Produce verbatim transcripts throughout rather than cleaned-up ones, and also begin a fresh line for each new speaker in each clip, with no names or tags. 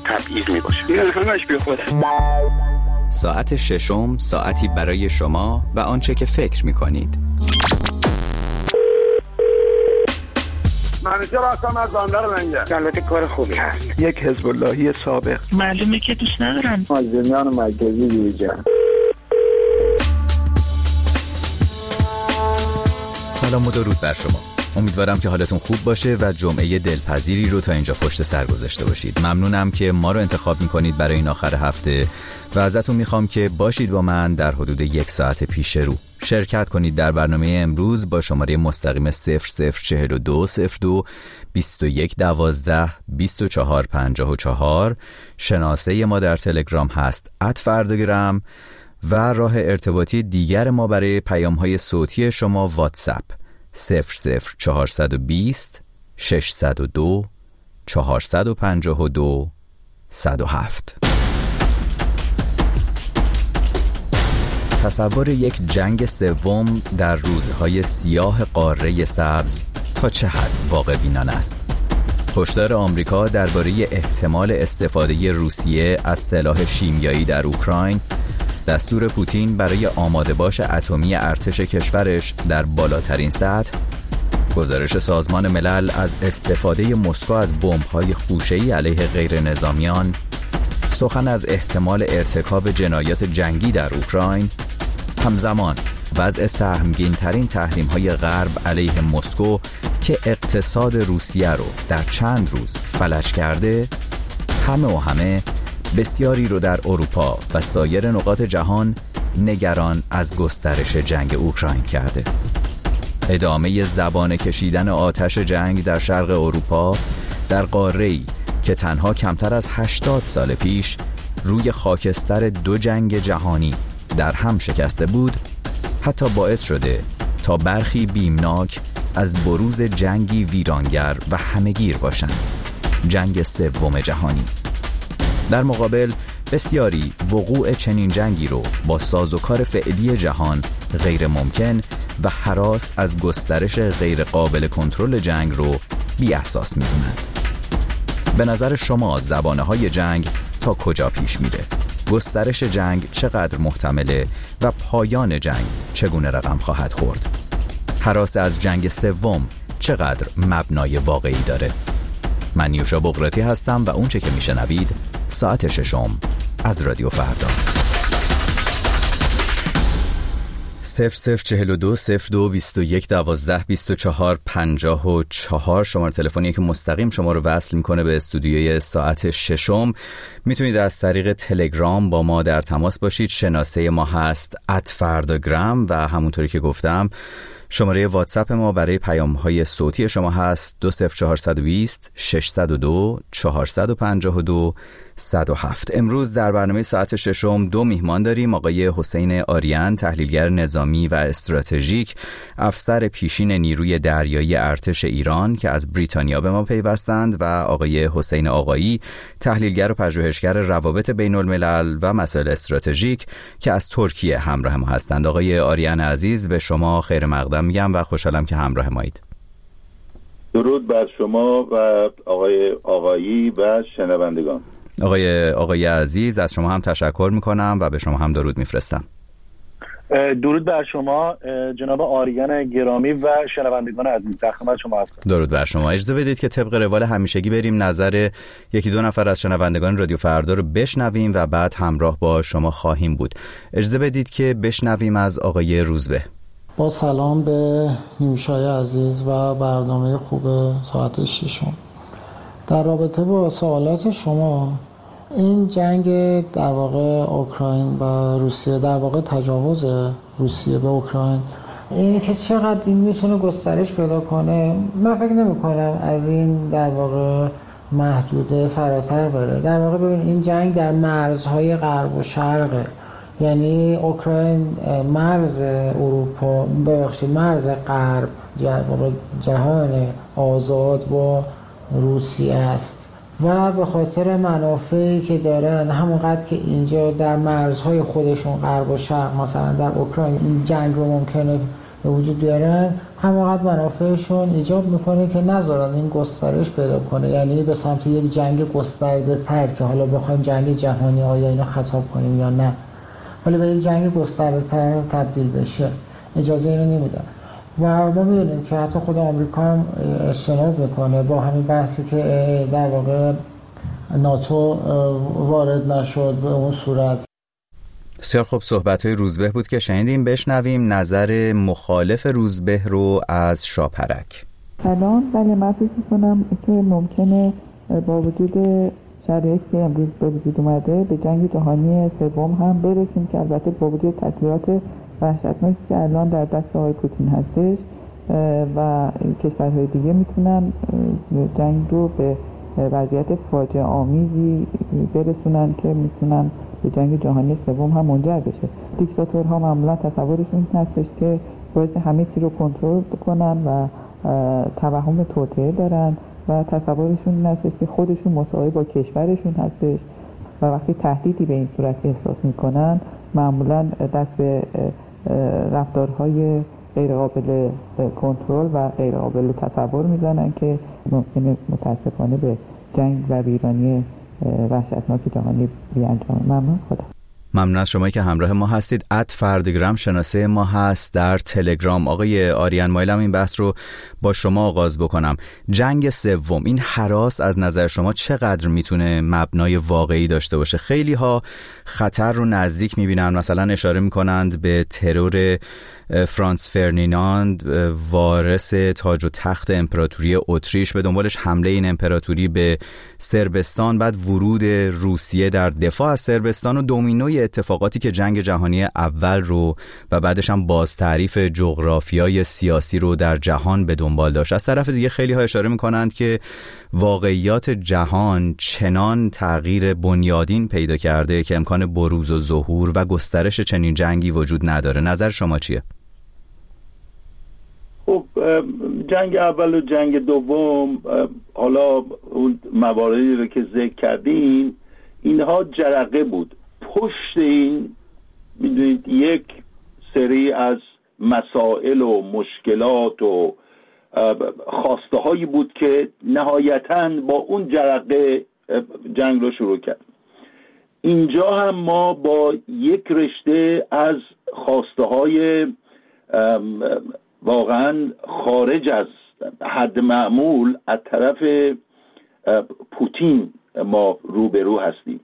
تبعیض میباشه. این همش بی خوده.
ساعت ششم، ساعتی برای شما و آنچه که فکر میکنید.
منیجر هستم از بندر لنگه.
البته کار خوبی هست.
یک حزب اللهی سابق.
معلومه که دوست ندارم.
از زندان مرکزی بیرون.
سلام و درود بر شما. امیدوارم که حالتون خوب باشه و جمعه دلپذیری رو تا اینجا پشت سر گذاشته باشید. ممنونم که ما رو انتخاب میکنید برای این آخر هفته و ازتون میخوام که باشید با من در حدود یک ساعت پیش رو شرکت کنید در برنامه امروز با شماره مستقیم صفر صفر چهل و دو صفر دو بیست و یک دوازده بیست و چهار پنجاه و چهار. شناسه ما در تلگرام هست ات فرداگرام و راه ارتباطی دیگر ما برای پیام‌های صوتی شما واتساپ صفر صفر چهارصد و بیست ششصد و دو چهارصد و پنجاه و دو صد و هفت. تصور یک جنگ سوم در روزهای سیاه قاره سبز تا چه حد واقع بینانه است؟ هشدار آمریکا درباره احتمال استفاده روسیه از سلاح شیمیایی در اوکراین، دستور پوتین برای آماده باش اتمی ارتش کشورش در بالاترین سطح، گزارش سازمان ملل از استفاده مسکو از بمب‌های خوشه‌ای علیه غیر نظامیان، سخن از احتمال ارتکاب جنایات جنگی در اوکراین، همزمان وضع سهمگین‌ترین تحریم‌های غرب علیه مسکو که اقتصاد روسیه رو در چند روز فلج کرده، همه و همه بسیاری رو در اروپا و سایر نقاط جهان نگران از گسترش جنگ اوکراین کرده. ادامه زبانه کشیدن آتش جنگ در شرق اروپا در قاره‌ای که تنها کمتر از هشتاد سال پیش روی خاکستر دو جنگ جهانی در هم شکسته بود، حتی باعث شده تا برخی بیمناک از بروز جنگی ویرانگر و همه‌گیر باشند، جنگ سوم جهانی. در مقابل بسیاری وقوع چنین جنگی رو با سازوکار فعلی جهان غیر ممکن و هراس از گسترش غیر قابل کنترل جنگ رو بی احساس می‌دونند. به نظر شما زبانه های جنگ تا کجا پیش میره؟ گسترش جنگ چقدر محتمله و پایان جنگ چگونه رقم خواهد خورد؟ هراس از جنگ سوم چقدر مبنای واقعی داره؟ من نیوشا بغراتی هستم و اونچه که میشنوید ساعت ششم از رادیو فردا. صفر صفر چهل و دو صفر دو بیست و یک دوازده بیست و چهار پنجاه و چهار شماره تلفنی که مستقیم شما رو وصل میکنه به استودیوی ساعت ششم. میتونید از طریق تلگرام با ما در تماس باشید. شناسه ما هست ات فرداگرام و همونطوری که گفتم شماره واتساپ ما برای پیام‌های صوتی شما هست دو صفر چهارصد و بیست ششصد و دو چهارصد و پنجاه و دو صد و هفت. امروز در برنامه ساعت ششم دو میهمان داریم. آقای حسین آریان، تحلیلگر نظامی و استراتژیک، افسر پیشین نیروی دریایی ارتش ایران که از بریتانیا به ما پیوستند، و آقای حسین آقایی، تحلیلگر و پژوهشگر روابط بین الملل و مسائل استراتژیک که از ترکیه همراه ما هستند. آقای آریان عزیز، به شما خیر مقدم میگم و خوشحالم که همراه مایید.
درود بر شما و آقای آقایی و شنوندگان.
آقای آقای عزیز، از شما هم تشکر میکنم و به شما هم درود میفرستم.
درود بر شما جناب آریان گرامی و شنوندگان عزیز، در خدمت شما هستم.
درود بر شما. اجازه بدید که طبق روال همیشگی بریم نظر یکی دو نفر از شنوندگان رادیو فردا رو بشنویم و بعد همراه با شما خواهیم بود. اجازه بدید که بشنویم از آقای روزبه.
با سلام به نیوشای عزیز و برنامه خوب ساعت ششم. در رابطه با سوالات شما، این جنگ در واقع اوکراین و روسیه، در واقع تجاوز روسیه به اوکراین، این که چقدر این میتونه گسترش پیدا کنه، من فکر نمی کنم از این در واقع محدوده فراتر بره. در واقع ببین این جنگ در مرزهای غرب و شرقه، یعنی اوکراین مرز اروپا، ببخشید مرز غرب جهان آزاد با روسیه است و به خاطر منافعی که دارن، همونقدر که اینجا در مرزهای خودشون غرب و شرق مثلا در اوکراین این جنگ رو ممکنه به وجود بیارن، همانقدر منافعشون ایجاب میکنه که نذارن این گسترش پیدا کنه، یعنی به سمت یک جنگ گسترده تر که حالا بخوایم جنگ جهانی آیا اینو خطاب کنیم یا نه، ولی به یک جنگ گسترده تر تبدیل بشه اجازه اینو نمیدن. و ما میدونیم که حتی خود آمریکا هم اجتناب میکنه با همین بحثی که در واقع ناتو وارد نشد به اون صورت.
بسیار خوب، صحبت‌های روزبه بود که شنیدیم. بشنویم نظر مخالف روزبه رو از شاپرک.
سلام. بله، من فکر می‌کنم که ممکنه با وجود شرایطی که امروز به وجود اومده به جنگ جهانی سوم هم برسیم که البته با وجود تسلیحات وحشتناکی که الان در دست آقای پوتین هستش و کشورهای دیگه میتونن جنگ رو به وضعیت فاجعه آمیزی برسونن که میتونن به جنگ جهانی سوم هم منجر بشه. دیکتاتورها معمولا تصورشون هستش که باعث همه چی رو کنترل کنن و توهم توطئه دارن و تصورشون هستش که خودشون مساوی با کشورشون هستش و وقتی تهدیدی به این صورت احساس میکنن معمولا دست به رفتارهای غیر قابل کنترل و غیر قابل تصور میزنن که ممکنه متاسفانه به جنگ و ویرانی وحشتناک جهانی بیانجامه. ممنون. خدا.
ممنون از شما که همراه ما هستید. ات فردگرام شناسه ما هست در تلگرام. آقای آریان مایلم این بحث رو با شما آغاز بکنم. جنگ سوم، این هراس از نظر شما چقدر میتونه مبنای واقعی داشته باشه؟ خیلی ها خطر رو نزدیک میبینن، مثلا اشاره میکنند به ترور فرانس فرنیناند وارث تاج و تخت امپراتوری اتریش، به دنبالش حمله این امپراتوری به صربستان، بعد ورود روسیه در دفاع از صربستان و دومینوی اتفاقاتی که جنگ جهانی اول رو و بعدش هم باز تعریف جغرافیای سیاسی رو در جهان به دنبال داشت. از طرف دیگه خیلی ها اشاره میکنند که واقعیات جهان چنان تغییر بنیادین پیدا کرده که امکان بروز و ظهور و گسترش چنین جنگی وجود نداره. نظر شما چیه؟
خب جنگ اول و جنگ دوم، حالا اون مواردی رو که ذکر کردین اینها جرقه بود. پشت این میدونید یک سری از مسائل و مشکلات و خواسته هایی بود که نهایتاً با اون جرقه جنگ رو شروع کرد. اینجا هم ما با یک رشته از خواسته های واقعا خارج از حد معمول از طرف پوتین ما روبرو هستیم.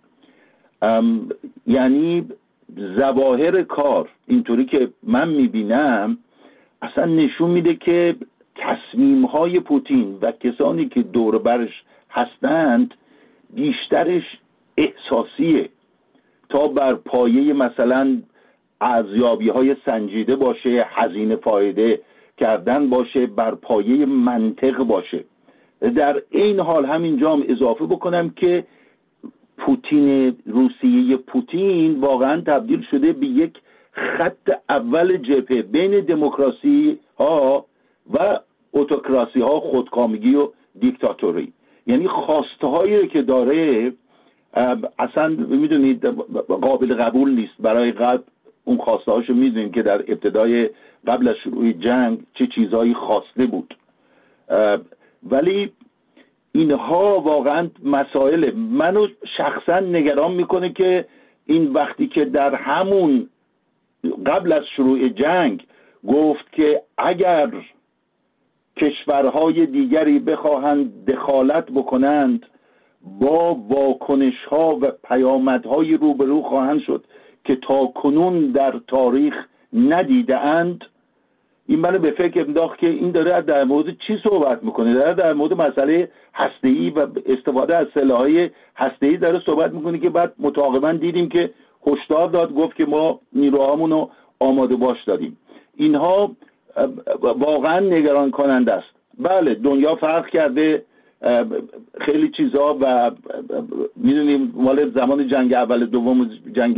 یعنی ظواهر کار اینطوری که من میبینم اصلا نشون میده که تصمیم های پوتین و کسانی که دور برش هستند بیشترش احساسیه تا بر پایه مثلا ارزیابی های سنجیده باشه، هزینه فایده کردن باشه، بر پایه منطق باشه. در این حال همینجا هم اضافه بکنم که پوتین، روسیه پوتین واقعا تبدیل شده به یک خط اول جبهه بین دموکراسی ها و اتوکراسی ها، خودکامگی و دیکتاتوری. یعنی خواسته هایی که داره اصلا میدونید قابل قبول نیست. برای قبل اون خواسته هاشو میدونیم که در ابتدای قبل از شروع جنگ چه چیزهایی خواسته بود، ولی اینها واقعا مسائل منو شخصا نگران میکنه که این وقتی که در همون قبل از شروع جنگ گفت که اگر کشورهای دیگری بخواهند دخالت بکنند با واکنش ها و پیامدهای روبرو خواهند شد که تا کنون در تاریخ ندیده اند، این منو به فکر انداخت که این داره در مورد چی صحبت میکنه. داره در مورد مسئله هسته‌ای و استفاده از سلاح‌های هسته‌ای داره صحبت میکنه که بعد متعاقباً دیدیم که هشدار داد، گفت که ما نیروهامون رو آماده باش داریم. اینها واقعا نگران کننده است. بله دنیا فرق کرده خیلی چیزها و میدونیم مال زمان جنگ اول دوم جنگ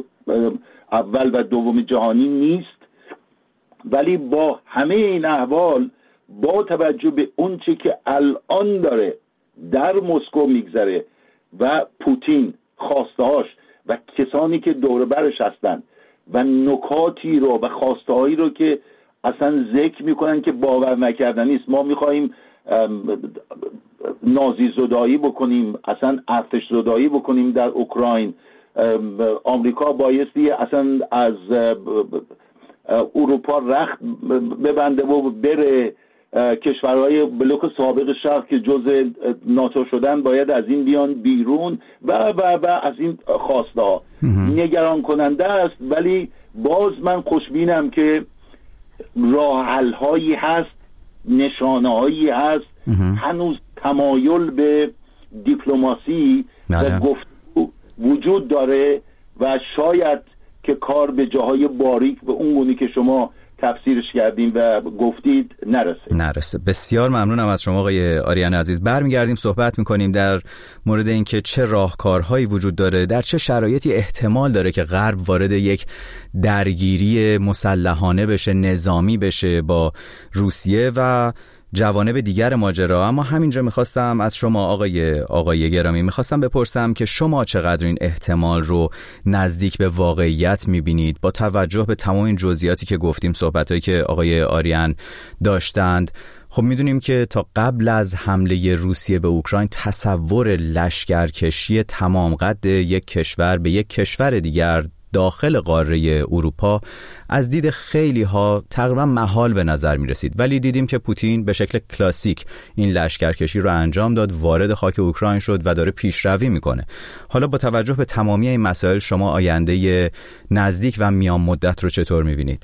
اول و دوم جهانی نیست، ولی با همه این احوال با توجه به اون چی که الان داره در مسکو میگذره و پوتین خواستهاش و کسانی که دور برش هستن و نکاتی رو و خواستهایی رو که اصلا ذکر میکنن که باور نکردنی است. ما میخواهیم نازی زدایی بکنیم، اصلا ارتش زدایی بکنیم در اوکراین. آمریکا بایستی اصلا از اروپا رخت ببنده و بره. کشورهای بلوک سابق شرق که جزء ناتو شدن باید از این بیان بیرون و و و از این خواسته ها نگران کننده است. ولی باز من خوشبینم که راه حل هایی هست، نشانه هایی هست، هنوز تمایل به دیپلماسی و گفتگو وجود داره و شاید که کار به جاهای باریک به اون گونه که شما تفسیرش کردیم و گفتید نرسه
نرسه. بسیار ممنونم از شما آقای آریان عزیز. برمیگردیم صحبت میکنیم در مورد اینکه چه راهکارهایی وجود داره، در چه شرایطی احتمال داره که غرب وارد یک درگیری مسلحانه بشه، نظامی بشه با روسیه و جوانب دیگر ماجرا. اما همینجا میخواستم از شما آقای آقای گرامی میخواستم بپرسم که شما چقدر این احتمال رو نزدیک به واقعیت میبینید با توجه به تمام این جزئیاتی که گفتیم، صحبتایی که آقای آریان داشتند. خب میدونیم که تا قبل از حمله روسیه به اوکراین تصور لشکرکشی تمام قد یک کشور به یک کشور دیگر داخل قاره اروپا از دید خیلی ها تقریبا محال به نظر می رسید، ولی دیدیم که پوتین به شکل کلاسیک این لشکرکشی رو انجام داد، وارد خاک اوکراین شد و داره پیشروی میکنه. حالا با توجه به تمامی این مسائل شما آینده نزدیک و میان مدت رو چطور می بینید؟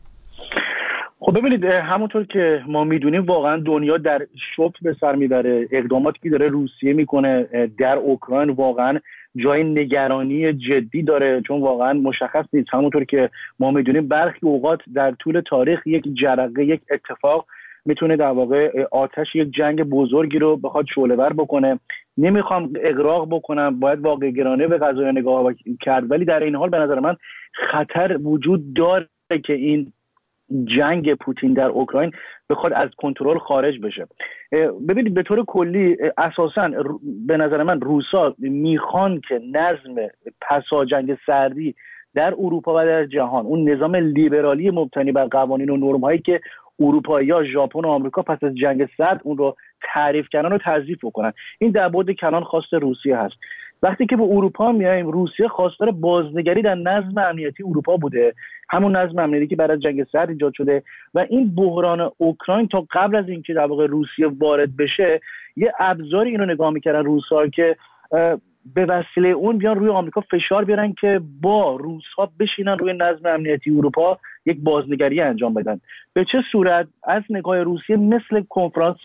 خب ببینید، همونطور که ما میدونیم واقعا دنیا در شوک به سر میبره. اقداماتی که داره روسیه میکنه در اوکراین واقعا جای نگرانی جدی داره، چون واقعا مشخص نیست. همونطور که ما میدونیم برخی اوقات در طول تاریخ یک جرقه، یک اتفاق میتونه در واقع آتش یک جنگ بزرگی رو بخواد شعله‌ور بکنه. نمیخوام اغراق بکنم، باید واقع گرانه به قضایا نگاه کرد، ولی در این حال به نظر من خطر وجود داره که این جنگ پوتین در اوکراین بخواد از کنترل خارج بشه. ببینید به طور کلی اساساً به نظر من روسا میخوان که نظم پسا جنگ سردی در اروپا و در جهان، اون نظام لیبرالی مبتنی بر قوانین و نرم هایی که اروپایی‌ها، ژاپن و آمریکا پس از جنگ سرد اون رو تعریف کردن و تضعیف بکنن، این در بعد کلان خواست روسیه هست. وقتی که به اروپا میایم، روسیه خواستار بازنگری در نظم امنیتی اروپا بوده، همون نظم امنیتی که بعد از جنگ سرد ایجاد شده. و این بحران اوکراین تا قبل از اینکه در واقع روسیه وارد بشه یه ابزاری اینو نگاه میکردن روس‌ها که به وسیله اون بیان روی آمریکا فشار بیارن که با روس‌ها بشینن روی نظم امنیتی اروپا یک بازنگری انجام بدن. به چه صورت؟ از نگاه روسیه مثل کنفرانس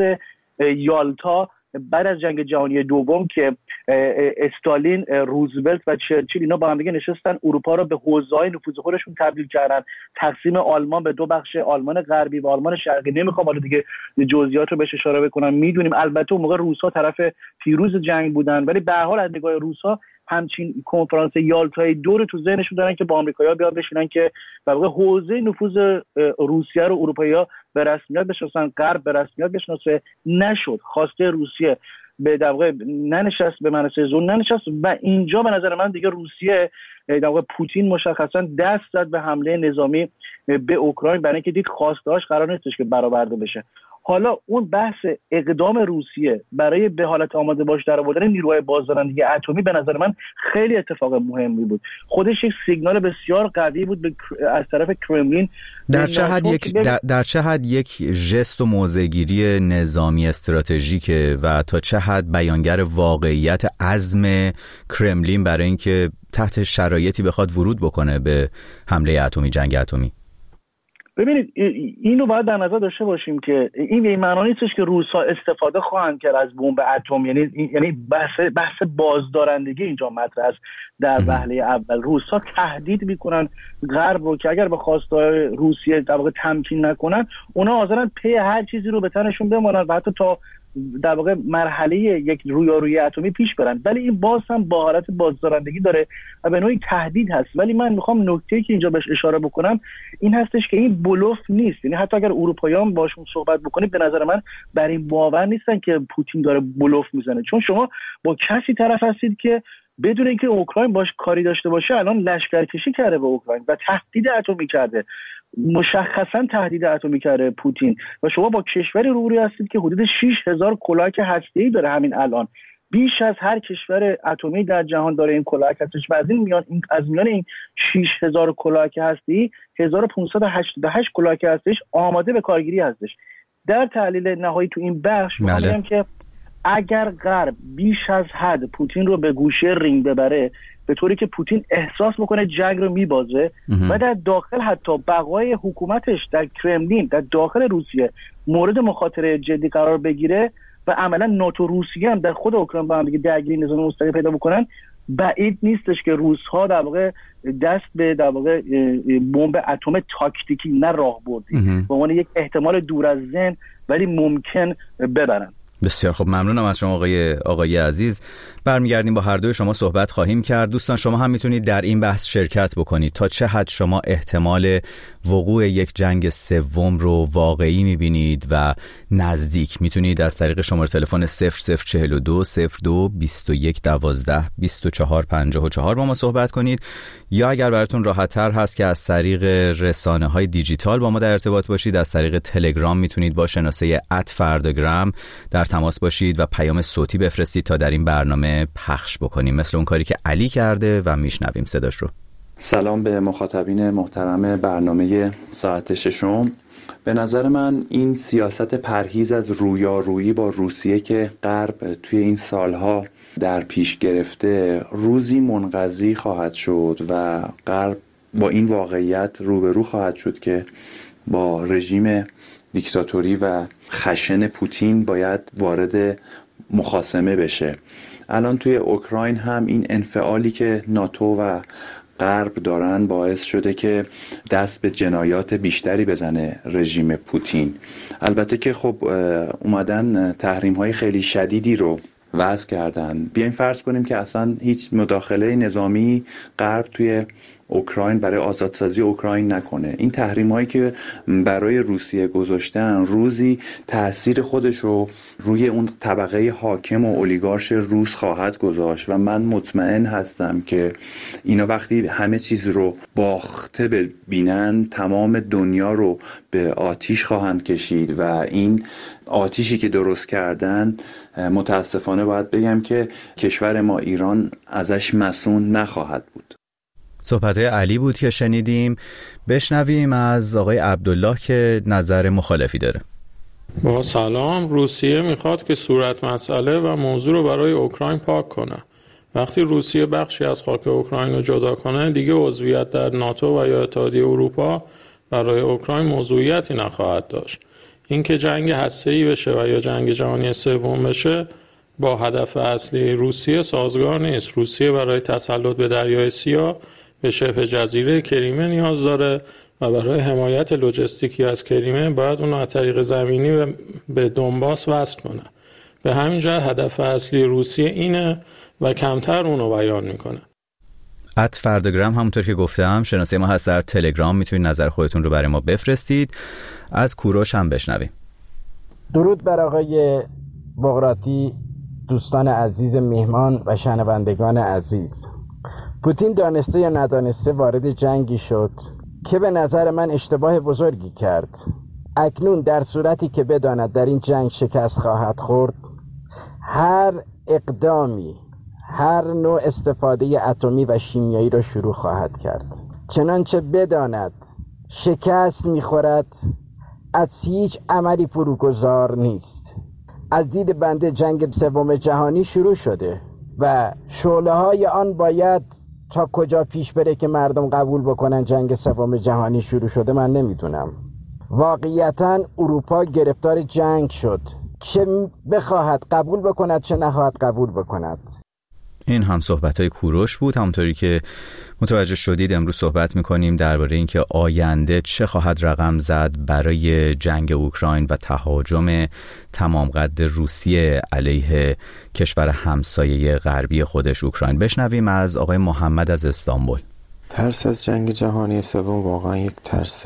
یالتا بعد از جنگ جهانی دوم که استالین، روزولت و چرچیل اینا با هم دیگه نشستن اروپا رو به حوزه‌های نفوذ خودشون تبدیل کردن، تقسیم آلمان به دو بخش، آلمان غربی و آلمان شرقی. نمیخوام حالا دیگه جزئیات رو بهش اشاره بکنم، میدونیم البته اون موقع روس‌ها طرف پیروز جنگ بودن، ولی به هر حال از نگاه روس‌ها همچین کنفرانس یالتای دور تو ذهنشون دارن که با آمریکایی‌ها بیان بشینن که در واقع حوزه نفوذ روسیه رو اروپایی‌ها به رسمیت بشناسن، غرب به رسمیت بشناسه. نشد، خواسته روسیه به در واقع ننشست، به منصه زون ننشست و اینجا به نظر من دیگه روسیه در واقع پوتین مشخصا دست زد به حمله نظامی به اوکراین برای اینکه دید خواسته‌هاش قرار نیستش که برآورده بشه. حالا اون بحث اقدام روسیه برای به حالت آماده باش در آوردن نیروهای بازدارندگی اتمی به نظر من خیلی اتفاق مهمی بود. خودش یک سیگنال بسیار قوی بود از طرف کرملین.
در چه حد یک در, در چه حد یک ژست و موضع‌گیری نظامی استراتژیکه و تا چه حد بیانگر واقعیت عزم کرملین برای اینکه تحت شرایطی بخواد ورود بکنه به حمله اتمی، جنگ اتمی؟
ببینید اینو باید در نظر داشته باشیم که این به این معنی نیستش که روس‌ها استفاده خواهند کرد از بمب اتم، یعنی یعنی بحث بحث بازدارندگی اینجا مطرح است. در وهله اول روس‌ها تهدید میکنن غرب رو که اگر به خواستهای روسیه در واقع تمکین نکنن، اونا حاضرن پی هر چیزی رو به تنشون بمانن و حتی تا در واقع مرحله یک رویارویی اتمی پیش برن. ولی این باز هم با حالت بازدارندگی داره و به نوعی تهدید هست. ولی من میخوام نکته‌ای که اینجا بهش اشاره بکنم این هستش که این بلوف نیست. یعنی حتی اگر اروپاییان باشون صحبت بکنید به نظر من بر این باور نیستن که پوتین داره بلوف میزنه، چون شما با کسی طرف هستید که بدون اینکه اوکراین باش کاری داشته باشه الان لشکرکشی کرده به اوکراین و تهدید اتمی کرده، مشخصا تهدید اتمی کرده پوتین. و شما با کشوری روبروی هستید که حدود شش هزار کلاهک هسته‌ای داره همین الان، بیش از هر کشور اتمی در جهان داره این کلاهک هستش و از این میان از میان این شش هزار کلاهک هسته‌ای هزار و پانصد و هشتاد و هشت کلاهک هسته‌ایش آماده به کارگیری هستش. در تحلیل نهایی تو این بخش میگم که اگر غرب بیش از حد پوتین رو به گوشه رینگ ببره به طوری که پوتین احساس بکنه جنگ رو میبازه و در داخل حتی بقای حکومتش در کرملین در داخل روسیه مورد مخاطره جدی قرار بگیره و عملا ناتو روسیه هم در خود اوکراین با هم دیگه درگیری نظامی مستقیم پیدا بکنن، بعید نیستش که روس‌ها در واقع دست به در واقع بمب اتم تاکتیکی نه راهبردی به عنوان یک احتمال دور از ذهن ولی ممکن ببرن.
بسیار خب، ممنونم از شما آقای آقای عزیز. برمیگردیم با هر دوی شما صحبت خواهیم کرد. دوستان شما هم میتونید در این بحث شرکت بکنید. تا چه حد شما احتمال وقوع یک جنگ سوم رو واقعی میبینید و نزدیک؟ میتونید از طریق شماره تلفن صفر صفر چهل و دو صفر دو بیست و یک دوازده بیست و چهار پنجاه و چهار با ما صحبت کنید، یا اگر براتون راحت تر هست که از طریق رسانه های دیجیتال با ما در ارتباط باشید، از طریق تلگرام میتونید با شناسه ات فرداگرام در تماس باشید و پیام صوتی بفرستید تا در این برنامه پخش بکنیم، مثل اون کاری که علی کرده و میشنویم صداش رو.
سلام به مخاطبین محترم برنامه ساعت ششم. به نظر من این سیاست پرهیز از رویارویی با روسیه که غرب توی این سالها در پیش گرفته روزی منقضی خواهد شد و غرب با این واقعیت روبرو خواهد شد که با رژیم دیکتاتوری و خشن پوتین باید وارد مخاصمه بشه. الان توی اوکراین هم این انفعالی که ناتو و غرب دارن باعث شده که دست به جنایات بیشتری بزنه رژیم پوتین. البته که خب اومدن تحریم‌های خیلی شدیدی رو وضع کردن. بیاین فرض کنیم که اصلا هیچ مداخله نظامی غرب توی اوکراین برای آزادسازی اوکراین نکنه. این تحریم هایی که برای روسیه گذاشتن روزی تأثیر خودش رو روی اون طبقه حاکم و اولیگارش روس خواهد گذاشت و من مطمئن هستم که اینا وقتی همه چیز رو باخته ببینن تمام دنیا رو به آتیش خواهند کشید و این آتیشی که درست کردن متاسفانه باید بگم که کشور ما ایران ازش مصون نخواهد بود.
صحبت علی بود که شنیدیم. بشنویم از آقای عبدالله که نظر مخالفی داره.
با سلام. روسیه میخواد که صورت مسئله و موضوع رو برای اوکراین پاک کنه. وقتی روسیه بخشی از خاک اوکراین رو جدا کنه دیگه عضویت در ناتو و یا اتحادیه اروپا برای اوکراین موضوعیتی نخواهد داشت. اینکه جنگ هسته‌ای بشه و یا جنگ جهانی سوم بشه با هدف اصلی روسیه سازگار نیست. روسیه برای تسلط به دریای سیاه به شبه جزیره کریمه نیاز داره و برای حمایت لوجستیکی از کریمه باید اون از طریق زمینی به دونباس وصل کنه. به همین جهت هدف اصلی روسیه اینه و کمتر اونو بیان میکنه.
ات فرداگرام همونطور که گفتم شناسه ما هست در تلگرام، میتونید نظر خودتون رو برای ما بفرستید. از کوروش هم بشنویم.
درود بر آقای بغراتی، دوستان عزیز میهمان و شنوندگان عزیز. پوتین دانسته یا ندانسته وارد جنگی شد که به نظر من اشتباه بزرگی کرد. اکنون در صورتی که بداند در این جنگ شکست خواهد خورد، هر اقدامی، هر نوع استفاده اتمی و شیمیایی را شروع خواهد کرد. چنانچه بداند شکست میخورد، از هیچ عملی فروگذار نیست. از دید بنده جنگ سوم جهانی شروع شده و شعله های آن باید تا کجا پیش بره که مردم قبول بکنن جنگ سوم جهانی شروع شده من نمیدونم. واقعیتا اروپا گرفتار جنگ شد، چه بخواهد قبول بکند چه نخواهد قبول بکند.
این هم صحبت‌های کوروش بود. همونطوری که متوجه شدید امروز صحبت می‌کنیم درباره اینکه آینده چه خواهد رقم زد برای جنگ اوکراین و تهاجم تمام قد روسیه علیه کشور همسایه غربی خودش اوکراین. بشنویم از آقای محمد از استانبول.
ترس از جنگ جهانی سوم واقعا یک ترس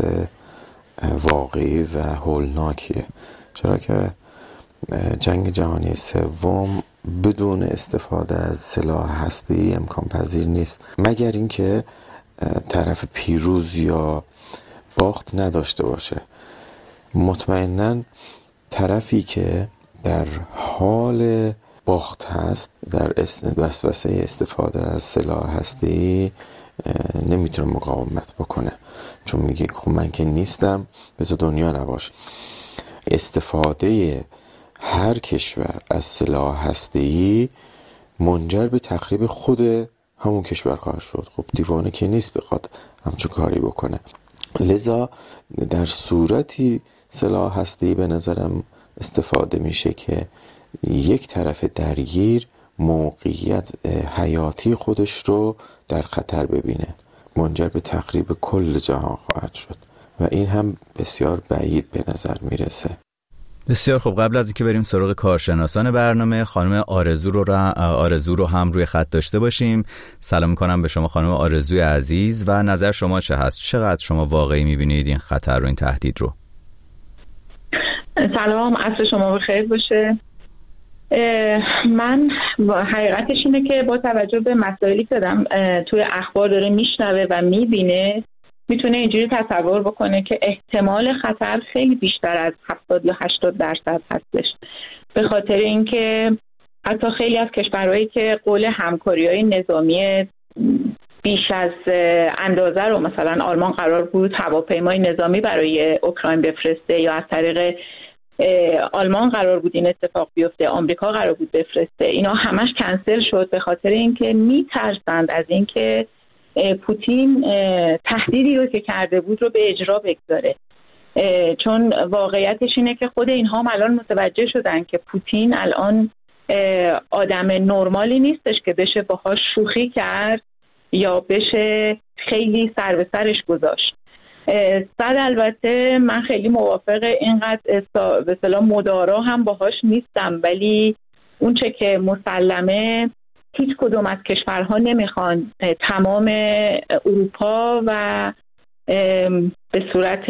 واقعی و هولناکیه، چرا که جنگ جهانی سوم بدون استفاده از سلاح هسته‌ای امکان پذیر نیست، مگر اینکه طرف پیروز یا باخت نداشته باشه. مطمئناً طرفی که در حال باخت هست در وسوسه استفاده از سلاح هسته‌ای نمیتونه مقاومت بکنه، چون میگه خب من که نیستم، بذار دنیا نباشه. استفاده هر کشور از سلاح هسته‌ای منجر به تخریب خود همون کشور خواهد شد. خب دیوانه که نیست بخواد همچون کاری بکنه. لذا در صورتی سلاح هسته‌ای به نظرم استفاده میشه که یک طرف درگیر موقعیت حیاتی خودش رو در خطر ببینه، منجر به تخریب کل جهان خواهد شد و این هم بسیار بعید به نظر میرسه.
بسیار خب، قبل از اینکه بریم سراغ کارشناسان برنامه، خانم آرزو رو را آرزو رو هم روی خط داشته باشیم. سلام میکنم به شما خانم آرزوی عزیز و نظر شما چه هست؟ چقدر شما واقعی میبینید این خطر رو، این تهدید رو؟
سلام، عصر شما بخیر باشه. من حقیقتش اینه که با توجه به مسائلی که دارم توی اخبار داره میشنوه و میبینه، میتونه اینجوری تصور بکنه که احتمال خطر خیلی بیشتر از هفتاد یا هشتاد درصد هستش، به خاطر اینکه حتی خیلی از کشورهایی که قول همکاری‌های نظامی بیش از اندازه رو، مثلا آلمان قرار بود هواپیمای نظامی برای اوکراین بفرسته یا از طریق آلمان قرار بود این اتفاق بیفته، آمریکا قرار بود بفرسته، اینا همش کنسل شد به خاطر اینکه میترسند از اینکه پوتین تهدیدی رو که کرده بود رو به اجرا بگذاره. چون واقعیتش اینه که خود اینها هم الان متوجه شدن که پوتین الان آدم نرمالی نیستش که بشه باهاش شوخی کرد یا بشه خیلی سر به سرش گذاشت. صد البته من خیلی موافق اینقدر به اصطلاح مدارا هم باهاش نیستم، ولی اون چه که مسلمه هیچ کدوم از کشورها نمیخوان تمام اروپا و به صورت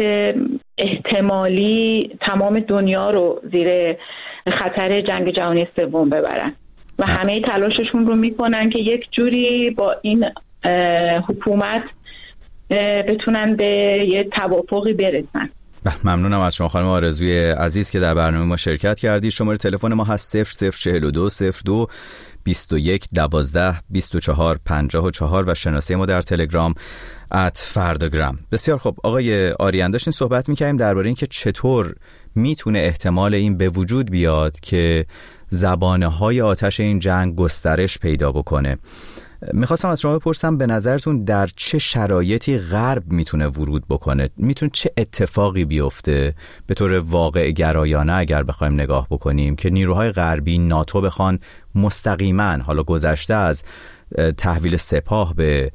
احتمالی تمام دنیا رو زیر خطر جنگ جهانی سوم ببرن و همه تلاششون رو میکنن که یک جوری با این حکومت بتونن به یه توافقی برسن.
ممنونم از شما خانم آرزوی عزیز که در برنامه ما شرکت کردی. شماره تلفن ما هست صفر صفر چهل و دو صفر دو بیست و یک دوازده بیست و چهار پنجاه و چهار و شناسه ما در تلگرام ات فرداگرام. بسیار خب آقای آریان، داشتیم صحبت می‌کردیم درباره این که چطور میتونه احتمال این به وجود بیاد که زبانه‌های آتش این جنگ گسترش پیدا بکنه. میخواستم از شما بپرسم به نظرتون در چه شرایطی غرب میتونه ورود بکنه؟ میتونه چه اتفاقی بیفته به طور واقع گرایانه اگر بخوایم نگاه بکنیم که نیروهای غربی ناتو بخوان مستقیما، حالا گذشته از تحویل سپاه به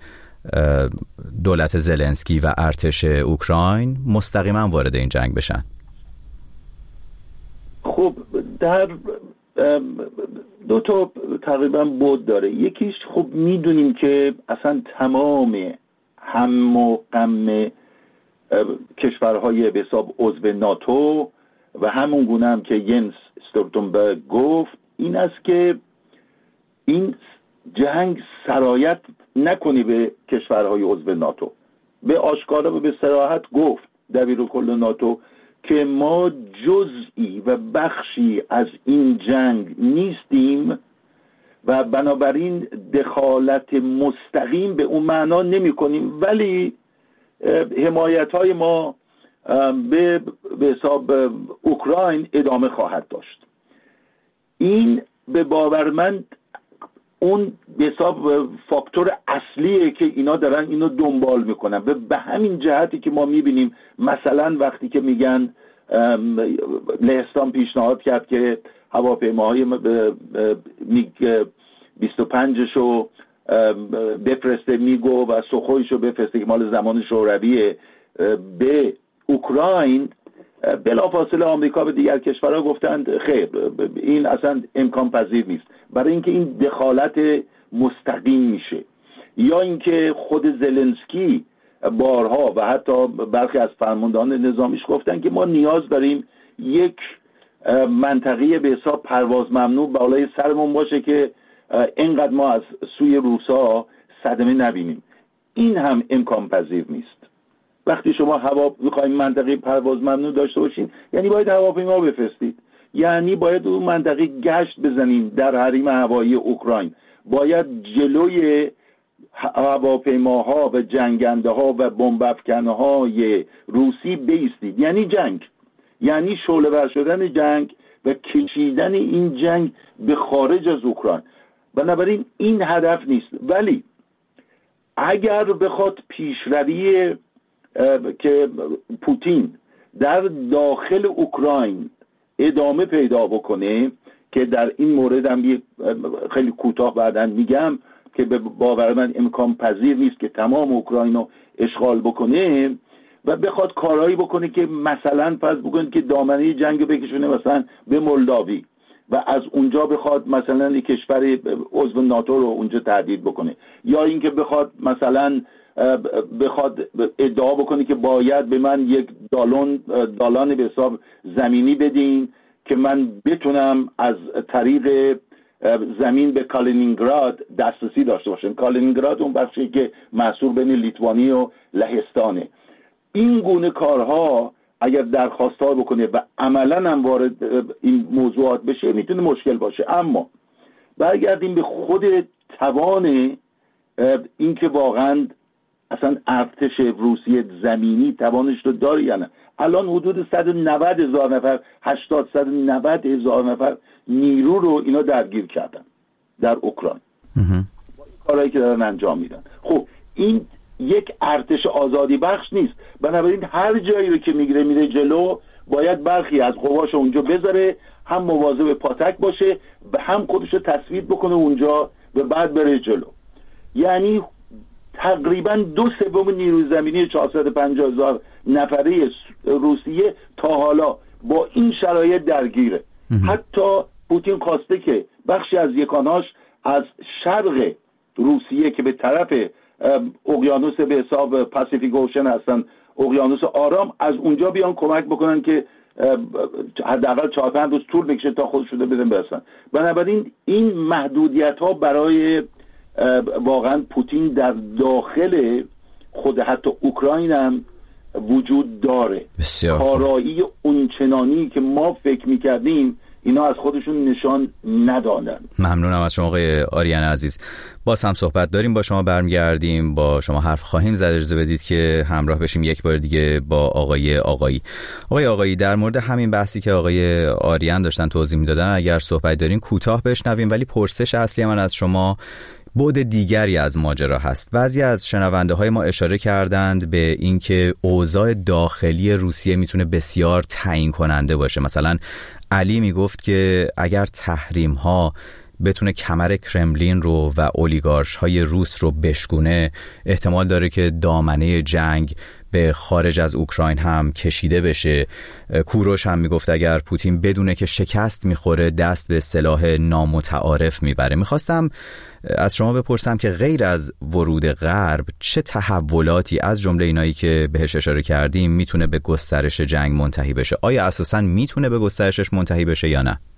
دولت زلنسکی و ارتش اوکراین، مستقیما وارد این جنگ بشن؟
خب در دو تا تقریبا بود داره. یکیش خب میدونیم که اصلا تمام هم و غم کشورهای به حساب عضو ناتو و همون گونه هم که ینس استولتنبرگ گفت این است که این جنگ سرایت نکنی به کشورهای عضو ناتو. به آشکارا و به صراحت گفت دبیر کل ناتو که ما جزئی و بخشی از این جنگ نیستیم و بنابراین دخالت مستقیم به اون معنا نمی کنیم، ولی حمایت های ما به به حساب اوکراین ادامه خواهد داشت. این به باور من اون به حساب فاکتور اصلیه که اینا دارن اینو دنبال میکنن. به همین جهتی که ما میبینیم مثلا وقتی که میگن لهستان پیشنهاد کرد که هواپیماهای میگ بیست و پنج شو بفرسته، میگو و سوخویشو بفرسته که مال زمان شورویه به اوکراین، بلافاصله آمریکا به دیگر کشورها گفتند خیر این اصلا امکان پذیر نیست، برای اینکه این دخالت مستقیم میشه. یا اینکه خود زلنسکی بارها و حتی برخی از فرماندهان نظامیش گفتن که ما نیاز داریم یک منطقه به حساب پرواز ممنوع بالای سرمون باشه که اینقدر ما از سوی روسا صدمه نبینیم. این هم امکان پذیر نیست. وقتی شما هوا میخواین منطقه پرواز ممنوع داشته باشین، یعنی باید هواپیما بفرستید، یعنی باید اون منطقه گشت بزنیم در حریم هوایی اوکراین، باید جلوی هواپیماها و جنگنده ها و بمب افکنه های روسی بیستید. یعنی جنگ، یعنی شعله ور شدن جنگ و کشیدن این جنگ به خارج از اوکراین. بنابراین این هدف نیست. ولی اگر بخواد پیشروی که پوتین در داخل اوکراین ادامه پیدا بکنه، که در این مورد هم خیلی کوتاه بعداً میگم که به باور من امکان پذیر نیست که تمام اوکراین رو اشغال بکنه و بخواد کارهایی بکنه که مثلا فرض بکنید که دامنه جنگ رو بکشونه مثلا به مولداوی و از اونجا بخواد مثلا یک کشور عضو ناتو رو اونجا تهدید بکنه، یا اینکه بخواد مثلا بخواد ادعا بکنه که باید به من یک دالون دالان به حساب زمینی بدین که من بتونم از طریق زمین به کالینینگراد دسترسی داشته باشم. کالینینگراد اون بخشی که محصور بین لیتوانی و لهستانه. این گونه کارها اگر درخواست‌ها بکنه و عملاً هم وارد این موضوعات بشه میتونه مشکل باشه. اما برگردیم به خود توان این که واقعاً اصلا ارتش روسیه زمینی توانش رو داره یا نه. الان حدود صد و نود هزار نفر هشتاد صد و نود هزار نفر نیرو رو اینا درگیر کردن در اوکراین با این کارهایی که دارن انجام میدن. خب این یک ارتش آزادی بخش نیست. بنابراین هر جایی رو که میگیره میره جلو باید برخی از قواش اونجا بذاره، هم مواظب پاتک باشه و هم خودش رو تصویب بکنه اونجا و بعد بره جلو. یعنی تقریبا دو سوم نیروی زمینی چهارصد و پنجاه هزار نفره روسیه تا حالا با این شرایط درگیره. حتی پوتین خواسته که بخشی از یکاناش از شرق روسیه که به طرف اقیانوس به حساب پاسیفیک اوشن هستن، اقیانوس آرام، از اونجا بیان کمک بکنن که حداقل چهار پنج روز طول بکشه تا خودشون بدن برسن. بنابراین این محدودیت ها برای واقعا پوتین در داخل خود حتی اوکراین هم وجود داره. کارایی اونچنانی که ما فکر میکردیم اینا از خودشون نشان ندادن.
ممنونم از شما آقای آریان عزیز. باز هم صحبت داریم با شما، برمیگردیم با شما حرف خواهیم زد. اجازه بدید که همراه بشیم یک بار دیگه با آقای آقایی. آقای آقایی، در مورد همین بحثی که آقای آریان داشتن توضیح میدادن اگر صحبت دارین کوتاه بشنویم، ولی پرسش اصلی من از شما بعد دیگری از ماجرا هست. بعضی از شنونده های ما اشاره کردند به اینکه اوضاع داخلی روسیه میتونه بسیار تعیین کننده باشه. مثلا علی میگفت که اگر تحریم ها بتونه کمر کرملین رو و اولیگارش های روس رو بشکونه، احتمال داره که دامنه جنگ به خارج از اوکراین هم کشیده بشه. کوروش هم میگفت اگر پوتین بدونه که شکست میخوره دست به سلاح نامتعارف میبره. میخواستم از شما بپرسم که غیر از ورود غرب چه تحولاتی از جمله اینایی که بهش اشاره کردیم میتونه به گسترش جنگ منتهی بشه؟ آیا اساساً میتونه به گسترشش منتهی بشه یا نه؟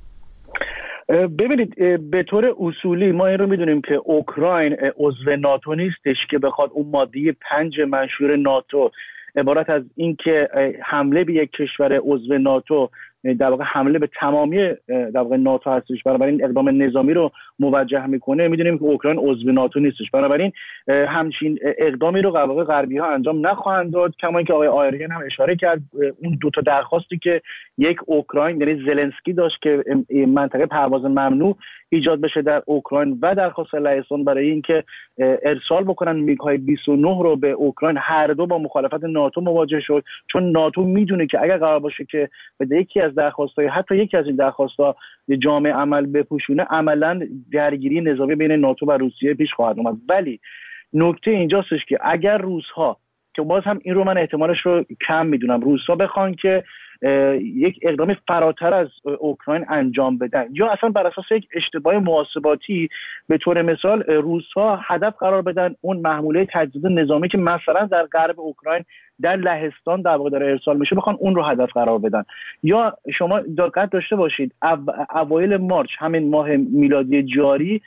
ببینید، به طور اصولی ما این رو میدونیم که اوکراین عضو ناتو نیستش که بخواد اون ماده پنج منشور ناتو عبارت از این که حمله به یک کشور عضو ناتو در واقع حمله به تمامی در واقع ناتو هستش، بنابراین اقدام نظامی رو موجه میکنه. میدونیم که اوکراین عضو ناتو نیستش، بنابراین همچین اقدامی رو در واقع غربی ها انجام نخواهند داد. کما اینکه آقای آریان هم اشاره کرد اون دو تا درخواستی که یک اوکراین یعنی زلنسکی داشت که منطقه پرواز ممنوع ایجاد بشه در اوکراین و درخواست لهستان برای اینکه ارسال بکنن میگ های بیست و نه رو به اوکراین، هر دو با مخالفت ناتو مواجه شد، چون ناتو میدونه که اگر قرار باشه که به یکی از درخواست‌های حتی یکی از این درخواست‌ها جامع عمل بپوشونه، عملاً درگیری نظامی بین ناتو و روسیه پیش خواهد اومد. ولی نکته اینجاستش که اگر روس‌ها، که باز هم این رو من احتمالش رو کم میدونم، روس‌ها بخوان که یک اقدام فراتر از اوکراین انجام بدن، یا اصلا بر اساس یک اشتباه محاسباتی به طور مثال روس‌ها هدف قرار بدن اون محموله تجهیزات نظامی که مثلا در غرب اوکراین در لهستان در واقع داره ارسال میشه بخوان اون رو هدف قرار بدن. یا شما دقت داشته باشید اوایل مارچ همین ماه میلادی جاری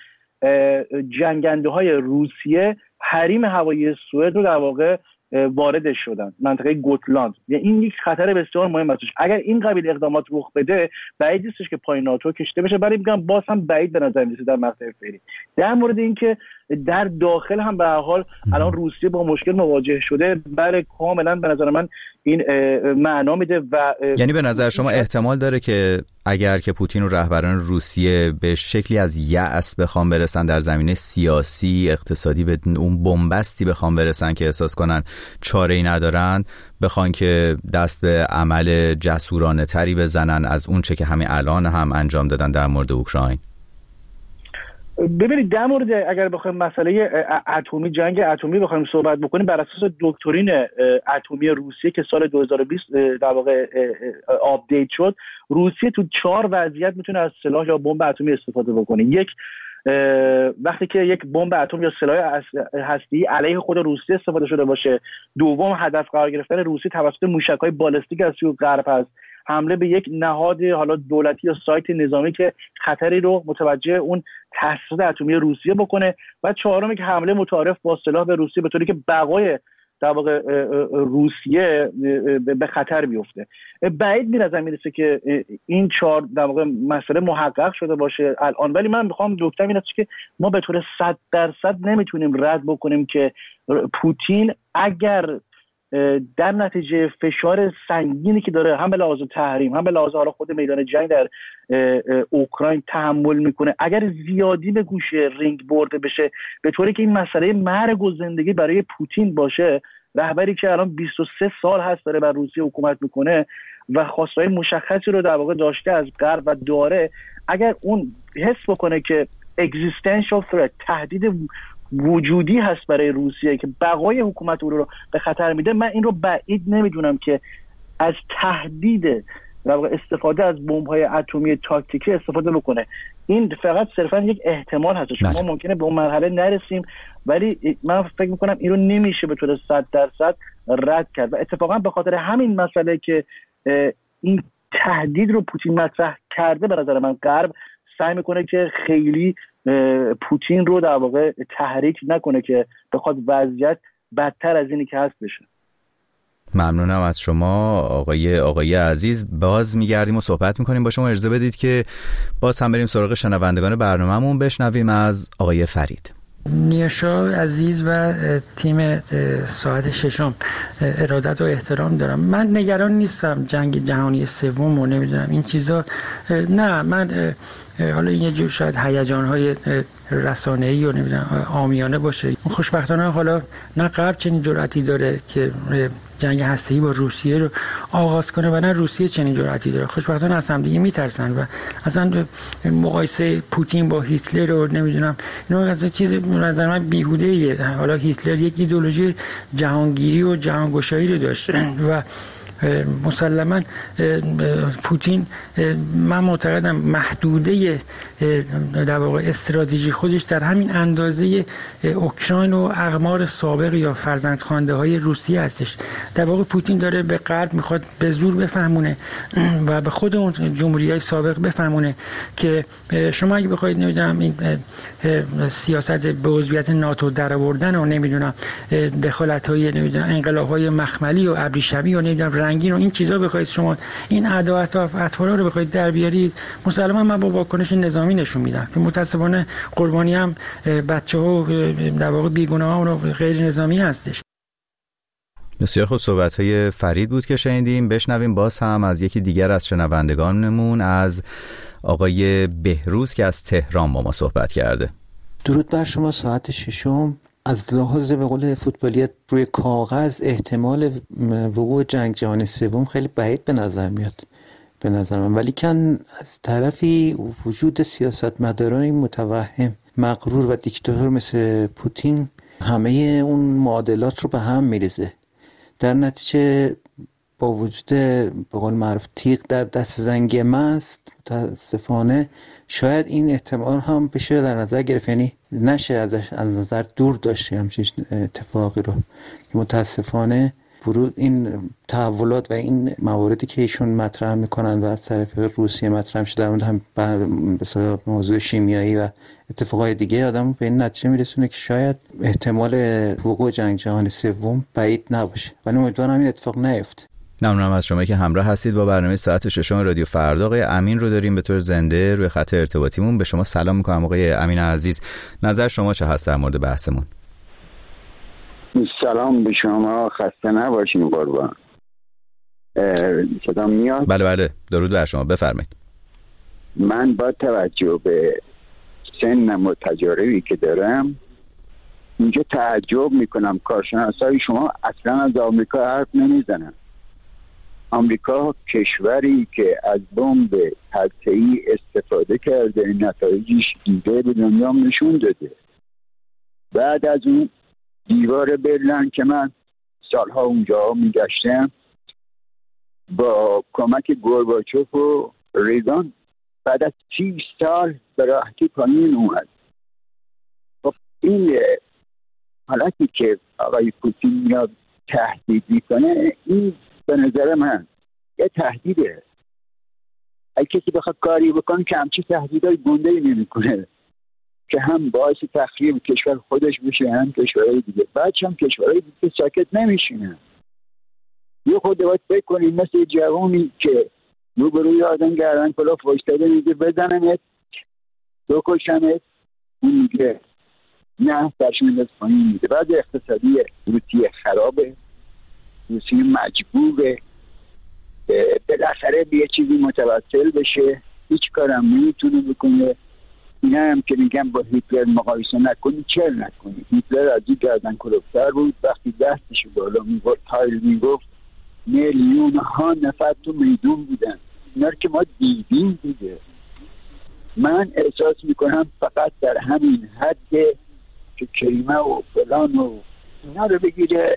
جنگنده های روسیه حریم هوایی سوئد رو در واقع وارد شدن، منطقه گوتلاند. یعنی این یک خطر بسیار مهم است. اگر این قبیل اقدامات رخ بده بعید نیستش که پای ناتو کشته بشه، ولی میگم باز هم بعید به نظر میاد در مقطع فعلی. در مورد اینکه در داخل هم به هر حال الان روسیه با مشکل مواجه شده، بله کاملا به نظر من این معنا میده. و
یعنی به نظر شما احتمال داره که اگر که پوتین و رهبران روسیه به شکلی از یأس بخوام برسن در زمینه سیاسی اقتصادی، به اون بنبستی بخوام برسن که احساس کنن چاره‌ای ندارن، بخوان که دست به عمل جسورانه تری بزنن از اون چه که همین الان هم انجام دادن در مورد اوکراین؟
ببینید در مورد اگر بخوایم مسئله اتمی، جنگ اتمی بخوایم صحبت بکنیم، بر اساس دکترین اتمی روسیه که سال دو هزار و بیست در واقع آپدیت شد، روسیه تو چهار وضعیت میتونه از سلاح یا بمب اتمی استفاده بکنه. یک، وقتی که یک بمب اتم یا سلاح هسته‌ای علیه خود روسیه استفاده شده باشه. دوم، هدف قرار گرفتن روسیه توسط موشک‌های بالستیک از سوی غرب هست، حمله به یک نهاد حالا دولتی یا سایت نظامی که خطری رو متوجه اون تأسیسات اتمی روسیه بکنه. و چهارم که حمله متعارف با سلاح به روسیه به طوری که بقای در واقع روسیه به خطر بیفته. بعید به نظر میرسه که این چهار در واقع مسئله محقق شده باشه الان، ولی من میخوام نکته این است که ما به طور صد درصد نمیتونیم رد بکنیم که پوتین اگر در نتیجه فشار سنگینی که داره هم به لحاظ تحریم هم به لحاظ حالا خود میدان جنگ در اوکراین تحمل میکنه، اگر زیادی به گوش رینگ برده بشه به طوری که این مسئله مرگ و زندگی برای پوتین باشه، رهبری که الان بیست و سه سال هست داره بر روسیه حکومت میکنه و خواستهای مشخصی رو در واقع داشته از غرب و داره، اگر اون حس بکنه که existential threat، تهدید وجودی هست برای روسیه که بقای حکومت او رو به خطر میده، من این رو بعید نمیدونم که از تهدید در واقع استفاده از بمب‌های اتمی تاکتیکی استفاده بکنه. این فقط صرفا یک احتمال هست. ما ممکنه به اون مرحله نرسیم، ولی من فکر میکنم این رو نمیشه به طور صد درصد رد کرد. و اتفاقا به خاطر همین مسئله که این تهدید رو پوتین مطرح کرده، به نظر من غرب سعی میکنه که خیلی پوتین رو در واقع تحریک نکنه که بخواد وضعیت بدتر از اینی که هست بشه.
ممنونم از شما آقای آقای عزیز. باز میگردیم و صحبت میکنیم با شما. اجازه بدید که باز هم بریم سراغ شنوندگان برنامه‌مون، بشنویم از آقای فرید.
نیاشا عزیز و تیم ساعت ششم، ارادت و احترام دارم. من نگران نیستم جنگ جهانی سوم و نمیدونم این چیزا، نه. من حالا این یه جور شاید هیجان‌های رسانه‌ای و نمیدونم عامیانه باشه. خوشبختانه حالا نه غرب چنین جرأتی داره که جنگ هسته‌ای با روسیه رو آغاز کنه و نه روسیه چنین جرأتی داره. خوشبختانه از هم دیگه میترسن و اصلا مقایسه پوتین با هیتلر رو نمیدونم اینا از چیز نظر من بیهوده‌ایه. حالا هیتلر یک ایدئولوژی جهانگیری و جهانگشایی رو داشت و مسلما پوتین من معتقدم محدوده در واقع استراتژی خودش در همین اندازه اوکراین و اقمار سابق یا فرزندخوانده های روسیه هستش. در واقع پوتین داره به غرب میخواد به زور بفهمونه و به خود اون جمهوری های سابق بفهمونه که شما اگه بخواید نمیدونم این سیاست به عضویت ناتو در آوردن و نمیدونم دخالت های نمیدونم انقلاب های مخملی و ابریشمی و نمیدونم رنگین و این چیزا بخواید شما این ادوات و اطوار رو بخواید در بیارید، مسلما من با واکنش نظامی نشون میدم که متاسفانه قربانی هم بچه‌ها در واقع بیگناهان و غیر نظامی هستش.
بسیار خوب، صحبت‌های فرید بود که شنیدیم. بشنویم باز هم از یکی دیگر از شنوندگانمون، از آقای بهروز که از تهران با ما صحبت کرده.
درود بر شما. ساعت ششم. از لحاظ به قول فوتبالیت روی کاغذ احتمال وقوع جنگ جهانی سوم خیلی بعید به نظر میاد به نظر من، ولی کن از طرفی وجود سیاستمداران متوهم مغرور و دیکتاتور مثل پوتین همه اون معادلات رو به هم میریزه. در نتیجه با وجود به قول معروف تیغ در دست زنگ مست متاسفانه شاید این احتمال هم بشه در نظر گرفت، یعنی نشه ازش از نظر دور داشته همچین اتفاقی رو. متاسفانه ورود این تحولات و این مواردی که ایشون مطرح میکنن و از طرف روسیه مطرح میشه در مورد هم به موضوع شیمیایی و اتفاقای دیگه آدم به این نتیجه میرسونه که شاید احتمال وقوع جنگ جهانی سوم بعید نباشه، ولی امیدوارم این اتفاق نیفته.
ممنونم از شما که همراه هستید با برنامه ساعت ششم رادیو فردا. آقای امین رو داریم به طور زنده روی خط ارتباطیمون. به شما سلام میکنم آقای امین عزیز، نظر شما چه هست در مورد بحثمون؟
سلام به شما، خسته نباشین قربان. صدا میاد؟
بله بله، درود بر شما، بفرمایید.
من با توجه به سنم و تجاربی که دارم اینجا تعجب میکنم کارشناسای شما اصلا از آمریکا حرف نمیزنن. آمریکا کشوری که از بمب هسته‌ای استفاده کرده، نتایجش دیده به دنیا نشون داده. بعد از اون دیوار برلین که من سالها اونجا میگشتم با کمک گورباچوف و ریگان بعد از سی سال به راحتی پایین اومد. خب این حالتی که آقای پوتین میاد تهدید میکنه، این به نظر من یه تهدیده. اگه کسی بخواد کاری بکنه که همچی تهدیدهای گنده‌ای نمیکنه که هم باعث تخریب کشور خودش بشه هم کشورهای دیگه. بعدش هم کشورهای دیگه ساکت نمیشینه. یه خود باید فکر کنیم مثل جوانی که روبروی آدم گردن کلاف وایستاده میگه بزنمت بکشمت، اون میگه نه درش مینداز پایین میده. بعد اقتصادی روسیه خرابه، روسیه مجبوره بالاخره به یه چیزی متوسل بشه، هیچ کارم نمیتونه بکنه. اینا هم که میگم با هیتلر مقایسه نکنی، چرا نکنی؟ هیتلر از این گردن کلوفتر بود، وقتی دستش بالا میگفت تایل میگفت میلیون ها نفر تو میدون بودن. اینا که ما دیدیم دیگه. من احساس میکنم فقط در همین حد که کریمه و فلان و اینا رو بگیره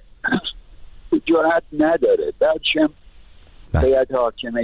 جرأت نداره. بعدشم باید حاکمه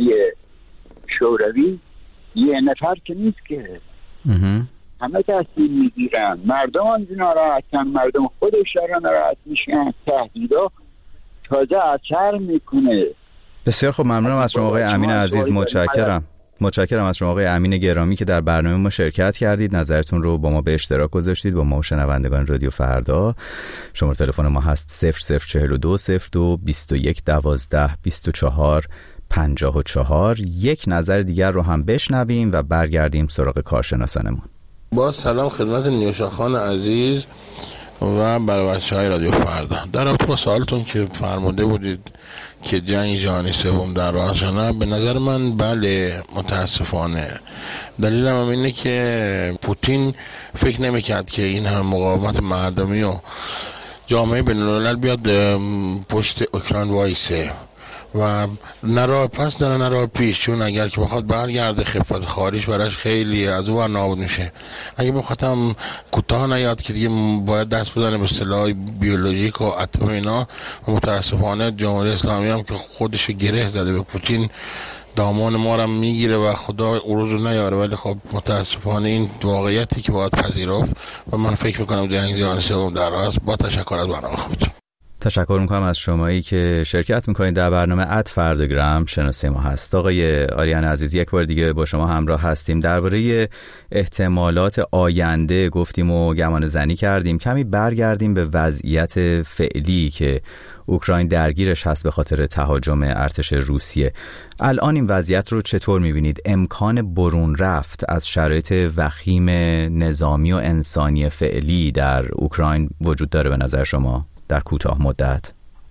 شوروی یه نفر که نیست که همه تصمیم میگیرن، مردم هم ناراحتن، مردم خودش دارن ناراحت میشن، تهدیدا تازه اثر میکنه.
بسیار خوب، ممنونم از شما آقای امین عزیز، متشکرم. متشکرم از شما آقای امین گرامی که در برنامه ما شرکت کردید، نظرتون رو با ما به اشتراک گذاشتید با ما شنوندگان رادیو فردا. شماره تلفن ما هست صفر صفر چهل و دو صفر دو بیست و یک دوازده بیست و چهار پنجاه و چهار. یک نظر دیگر رو هم بشنویم و برگردیم سراغ کارشناسانمون.
با سلام خدمت نیوشا خان عزیز و برای بچه‌های رادیو فردا. در رابطه با سوالتون که فرموده بودید که جنگ جهانی سوم در راه شده، به نظر من بله، متاسفانه. دلیلم هم اینه که پوتین فکر نمی‌کرد که این هم مقاومت مردمی و جامعه بین‌الملل بیاد پشت اوکراین وایسه و نه راه پس داره نه راه پیش، چون اگر که بخواد برگرده خفت خاریش براش خیلی از اون نابود میشه. اگه بخواد هم کوتاه نیاد که دیگه باید دست بزنه به سلاح بیولوژیک و اتم اینا، و متاسفانه جمهوری اسلامی هم که خودش گره زده به پوتین دامان ما رو میگیره و خدا عروض رو نیاره. ولی خب متاسفانه این واقعیتی که باید پذیرفت و من فکر میکنم جنگ جهانی سوم در راه است. با تشکر از برنامه خودتون.
تشکر میکنم از شمایی که شرکت میکنید در برنامه اد فرداگرام. شناسه ما هست آقای آریان عزیز، یک بار دیگه با شما همراه هستیم. درباره احتمالات آینده گفتیم و گمان زنی کردیم. کمی برگردیم به وضعیت فعلی که اوکراین درگیرش هست به خاطر تهاجم ارتش روسیه. الان این وضعیت رو چطور میبینید؟ امکان برون رفت از شرایط وخیم نظامی و انسانی فعلی در اوکراین وجود داره به نظر شما در کوتاه مدت؟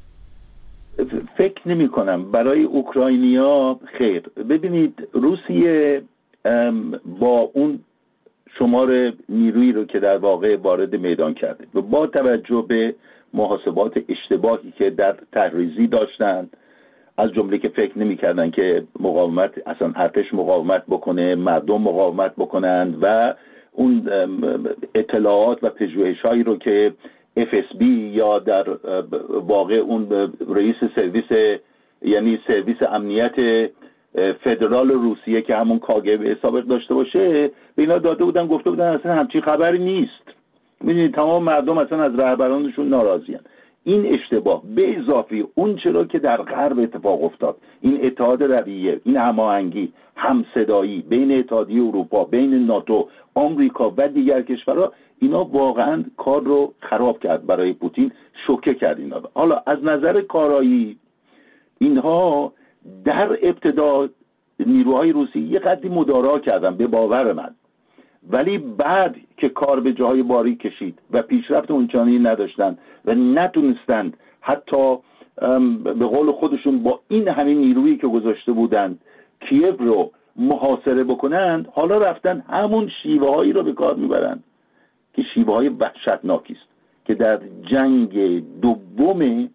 فکر نمی کنم برای اوکراینیا خیر. ببینید روسیه با اون شمار نیرویی رو که در واقع وارد میدان کرده و با توجه به محاسبات اشتباهی که در تحریزی داشتند، از جمله که فکر نمی کردن که مقاومت اصلا ارتش مقاومت بکنه، مردم مقاومت بکنند و اون اطلاعات و پژوهش‌هایی رو که اف اس بی یا در واقع اون رئیس سرویس یعنی سرویس امنیت فدرال روسیه که همون کاگبه سابق داشته باشه به اینا داده بودن، گفته بودن اصلا همچین خبری نیست. میدونید تمام مردم اصلا از رهبرانشون ناراضیان. این اشتباه به اضافه اون چرا که در غرب اتفاق افتاد، این اتحاد رویه، این هماهنگی، همصدایی بین اتحادیه اروپا، بین ناتو، آمریکا و دیگر کشورها، اینا واقعا کار رو خراب کرد برای پوتین، شوکه کرد اینا. حالا از نظر کارایی اینها در ابتدا نیروهای روسی یه قدری مدارا کردن به باور من، ولی بعد که کار به جاهای باریک کشید و پیشرفت اونچنانی نداشتن و نتونستند حتی به قول خودشون با این همین نیرویی که گذاشته بودند کیف رو محاصره بکنند، حالا رفتن همون شیوه هایی رو به کار میبرند که شیوه های وحشتناکی است که در جنگ دوم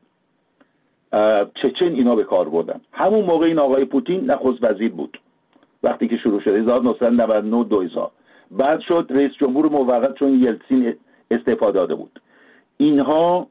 چچن اینا به کار بردن. همون موقع این آقای پوتین نخست وزیر بود وقتی که شروع شد هزار و نهصد و نود و نه دو هزار، بعد شد رئیس جمهور موقت چون یلتسین استعفا داده بود. اینها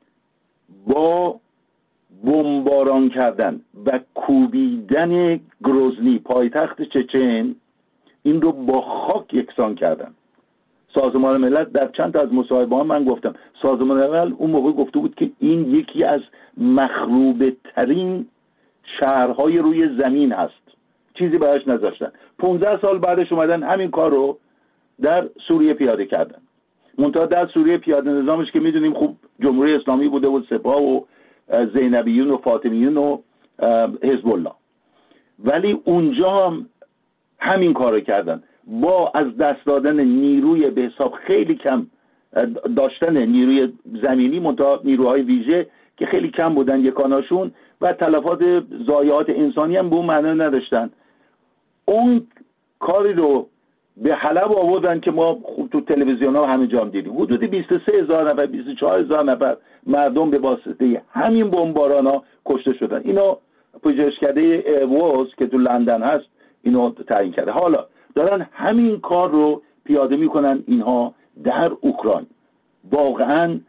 با بمباران کردن و کوبیدن گروزنی پایتخت چچن این رو با خاک یکسان کردن. سازمان ملل در چند تا از مصاحبه ها من گفتم، سازمان ملل اون موقع گفته بود که این یکی از مخروبه ترین شهرهای روی زمین هست، چیزی براش نذاشتن. پانزده سال بعدش اومدن همین کار رو در سوریه پیاده کردن. منتها در سوریه پیاده نظامش که میدونیم خوب جمهوری اسلامی بوده و سپاه و زینبیون و فاطمیون و حزب الله، ولی اونجا هم همین کار رو کردن با از دست دادن نیروی به حساب خیلی کم داشتن نیروی زمینی، منتها نیروهای ویژه که خیلی کم بودن یکاناشون و تلفات ضایعات انسانی هم به اون معنی نداشتن. اون کاری رو به حلب آوردن که ما خوب تو تلویزیون ها همه جا دیدیم، حدود بیست و سه هزار نفر بیست و چهار هزار نفر مردم به واسطه همین بمباران ها کشته شدن. اینو پژوهشکده ایروز که تو لندن هست اینو تعیین کرده. حالا دارن همین کار رو پیاده میکنن اینها در اوکراین. واقعا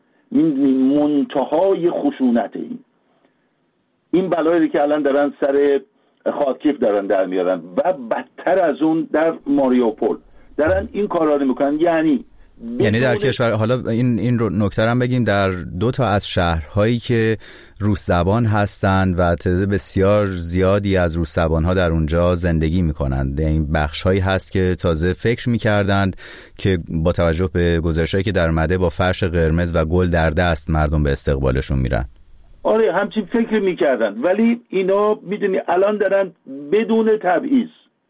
منتهای خشونت این این بلایی که الان دارن سر خارکیف دارن در میارن و بدتر از اون در ماریوپول دارن این کارا رو میکنن. یعنی
یعنی در کشور، حالا این این رو نکته هم بگیم، در دو تا از شهرهایی که روس زبان هستند و تعداد بسیار زیادی از روس زبان‌ها در اونجا زندگی می‌کنند. این بخش‌هایی هست که تازه فکر می‌کردند که با توجه به گزارشایی که در اومده با فرش قرمز و گل در دست مردم به استقبالشون میرن.
آره همچین فکر می‌کردن، ولی اینا می‌دونی الان دارن بدون تبعیض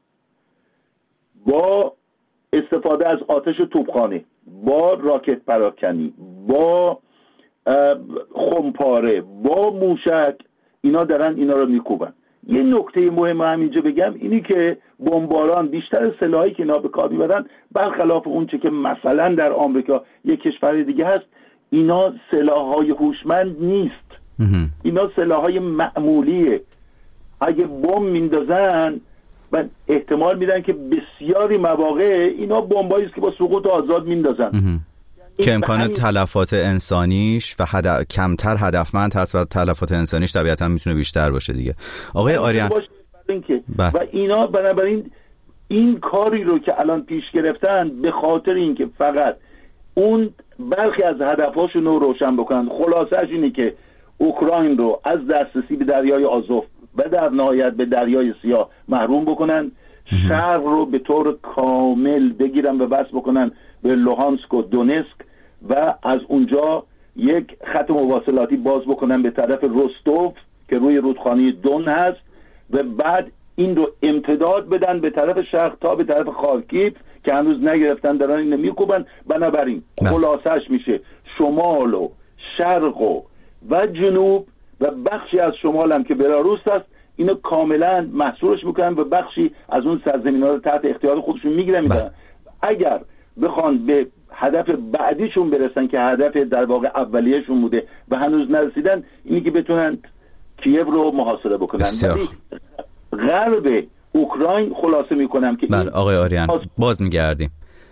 با استفاده از آتش توپخانه، با راکت پراکنی، با خمپاره، با موشک، اینا دارن اینا رو میکوبن. یه نکته مهم همینجا بگم اینی که بمباران بیشتر سلاحی که اینا به کار میبرن برخلاف اون چه که مثلا در آمریکا یک کشور دیگه هست، اینا سلاح‌های هوشمند نیست. اینا سلاح‌های معمولیه. اگه بمب میندازن و احتمال میدن که بسیاری مواقع اینا بمبایی است که با سقوط آزاد میندازن
که امکان همین... تلفات انسانیش و هد... کمتر هدفمند هست و تلفات انسانیش طبیعتا میتونه بیشتر باشه دیگه. آقای آریان
و اینا بنابراین این کاری رو که الان پیش گرفتن به خاطر اینکه فقط اون برخی از هدفهاشون رو روشن بکنن، خلاصش اینه که اوکراین رو از دسترسی به دریای آزوف و در نهایت به دریای سیاه محروم بکنن، شرق رو به طور کامل بگیرن و وصل بکنن به لوهانسک و دونسک و از اونجا یک خط مواصلاتی باز بکنن به طرف رستوف که روی رودخانه دون هست و بعد این رو امتداد بدن به طرف شرق تا به طرف خارکیف که هنوز نگرفتن، دارن اینو میکوبن. بنابراین خلاصش میشه شمال و شرق و, و جنوب و بخشی از شمال هم که بلاروس هست اینو کاملا محصورش میکنن و بخشی از اون سرزمین ها رو تحت اختیار خودشون میگیرن میدن. اگر بخوان به هدف بعدیشون برسن که هدف در واقع اولیهشون بوده و هنوز نرسیدن، اینی که بتونن کیف رو محاصره بکنن. ولی غرب اوکراین خلاصه میکنم که
بله آقای آریان باز میگردیم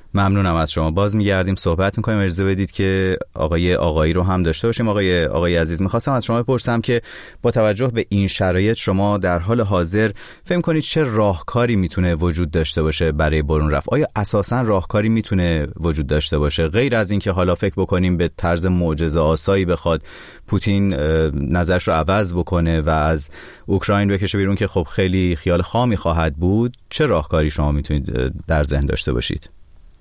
ممنونم از شما. باز میگردیم صحبت میکنیم. اجازه بدید که آقای آقایی رو هم داشته باشیم. آقای آقای عزیز، میخواستم از شما بپرسم که با توجه به این شرایط شما در حال حاضر فهم کنید چه راهکاری میتونه وجود داشته باشه برای برون رفت؟ آیا اساساً راهکاری میتونه وجود داشته باشه غیر از این که حالا فکر بکنیم به طرز معجزه آسایی بخواد پوتین نظرش رو عوض بکنه و از اوکراین بکشه بیرون که خب خیلی خیال خامی خواهد بود؟ چه راهکاری شما میتونید در ذهن داشته باشید؟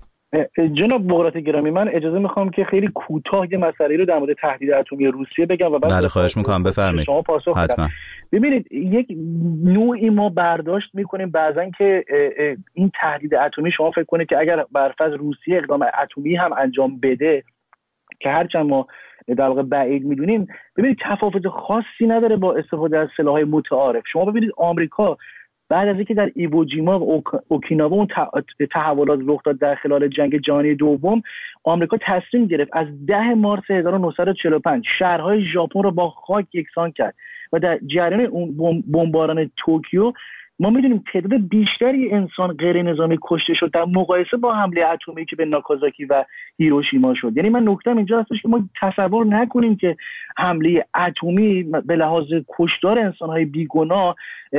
جناب بغراتی گرامی، من اجازه میخوام که خیلی کوتاه یه مسئله رو در مورد تهدید اتمی روسیه بگم و بعد
بله خواهش میکنم بفرمایید.
شما پاسخ
حتما.
ببینید، یک نوعی ما برداشت میکنیم بعضن که این تهدید اتمی، شما فکر کنید که اگر برفرض روسیه اقدام اتمی هم انجام بده که هرچند ما در واقع بعید میدونیم، ببینید تفاوت خاصی نداره با استفاده از سلاح‌های متعارف. شما ببینید آمریکا بعد از اینکه در ایووجیما و اوکیناوا اون تحولات رخ داد در خلال جنگ جهانی دوم، آمریکا تصمیم گرفت از ده مارس هزار و نهصد و چهل و پنج شهرهای ژاپن رو با خاک یکسان کرد و در جریان اون بمباران توکیو ما میدونیم تعداد بیشتری انسان غیر نظامی کشته شد در مقایسه با حمله اتمی که به ناکازاکی و هیروشیما شد. یعنی من نکتم اینجا هستش که ما تصور نکنیم که حمله اتمی به لحاظ کشتار انسان‌های بیگناه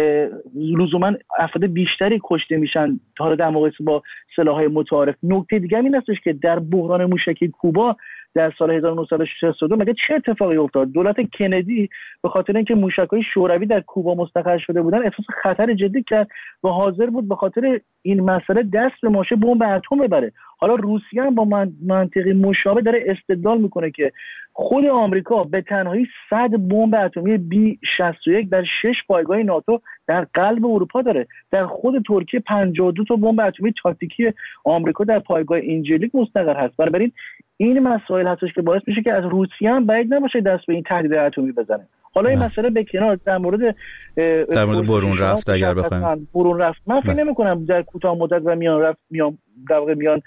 لزوما افراد بیشتری کشته میشن تا در مقایسه با سلاح‌های متعارف. نکته دیگه این هستش که در بحران موشکی کوبا در سال هزار و نهصد و شصت و دو مگه چه اتفاقی افتاد؟ دولت کندی به خاطر اینکه موشک‌های شوروی در کوبا مستقر شده بودن احساس خطر جدی کرد و حاضر بود به خاطر این مسئله دست به ماشه بمب اتم ببره. حالا روسیه هم با منطقی مشابه داره استدلال میکنه که خود آمریکا به تنهایی صد بمب اتمی بی شصت و یک در شش پایگاه ناتو در قلب اروپا داره. در خود ترکیه پنجاه و دو تا بمب اتمی تاکتیکی آمریکا در پایگاه اینجلیک مستقر هست. بنابراین این مسائل هستش که باعث میشه که از روسیه هم بعید نباشه دست به این تهدید اتمی بزنه. حالا این مسئله به کنار، در مورد
در مورد برون رفت اگر بخوایم
برون رفت من فکر نمی‌کنم در کوتاه مدت و میان رفت میان در واقع میان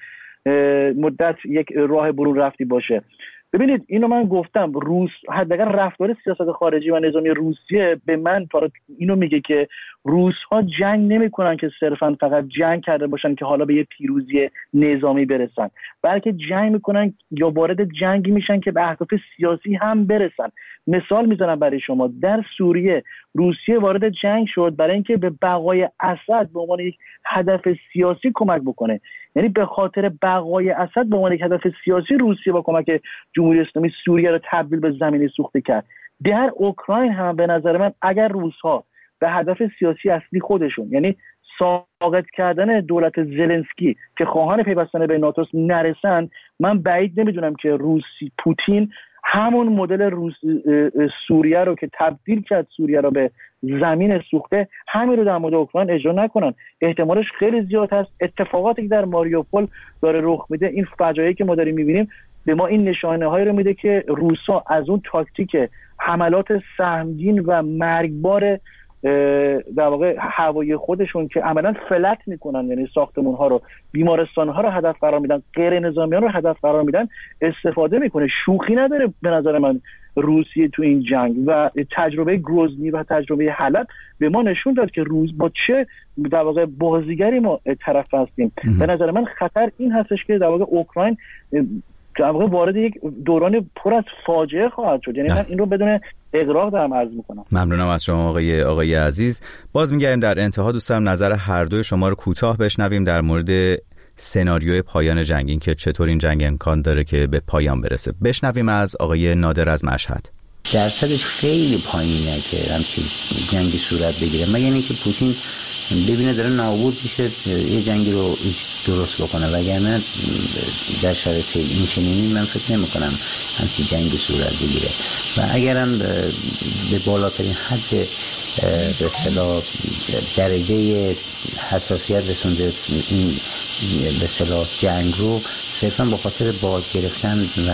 مدت یک راه برون رفتی باشه. ببینید اینو من گفتم، روس حداقل رفتار سیاست خارجی و نظامی روسیه به من اینو میگه که روس ها جنگ نمیکنن که صرفا فقط جنگ کرده باشن که حالا به یه پیروزی نظامی برسن، بلکه جنگ میکنن یا وارد جنگی میشن که به اهداف سیاسی هم برسن. مثال میزنم برای شما، در سوریه روسیه وارد جنگ شد برای اینکه به بقای اسد به عنوان یک هدف سیاسی کمک بکنه. یعنی به خاطر بقای اسد به عنوان یک هدف سیاسی روسیه با کمک جمهوری اسلامی سوریه رو تبدیل به زمین سوخته کرد. در اوکراین هم به نظر من اگر روس‌ها به هدف سیاسی اصلی خودشون، یعنی ساقط کردن دولت زلنسکی که خواهان پیوستن به ناتو نرسن، من بعید نمیدونم که روسی پوتین همون مدل روس سوریه رو که تبدیل کرد سوریه رو به زمین سوخته همین رو در مورد اوکراین اجرا نکنن. احتمالش خیلی زیاد هست. اتفاقاتی که در ماریوپول داره رخ میده، این فجایعی که ما داریم میبینیم، به ما این نشانه‌هایی رو میده که روسا از اون تاکتیک حملات سهمگین و مرگبار در واقع هوایی خودشون که عملاً فلت میکنن، یعنی ساختمان‌ها رو، بیمارستان‌ها رو هدف قرار میدن، غیر نظامیان رو هدف قرار میدن، استفاده میکنه. شوخی نداره به نظر من روسیه تو این جنگ و تجربه گروزنی و تجربه حلب به ما نشون داد که روز با چه در واقع بازیگری ما طرف هستیم. به نظر من خطر این هستش که در واقع اوکراین در واقع وارد یک دوران پر از فاجعه خواهد شد. یعنی من این رو بدون اغراق دارم عرض میکنم.
ممنونم از شما آقای آقای عزیز. باز میگردیم در انتها دوستم نظر هر دوی شما رو کوتاه بشنویم در مورد سناریوی پایان جنگ، این که چطور این جنگ امکان داره که به پایان برسه. بشنویم از آقای نادر از مشهد.
درصدش خیلی پایینه که همچین جنگی صورت بگیره، مگر اینکه پوتین ببینه داره نابود میشه یه جنگی رو درست بکنه، وگرنه در شرایط این چنینی من فکر نمی‌کنم همچین جنگی صورت بگیره. و اگرم به بالاترین حد به اصطلاح درجه حساسیت رسونده این به اصطلاح جنگ رو صرفا به خاطر باز گرفتن و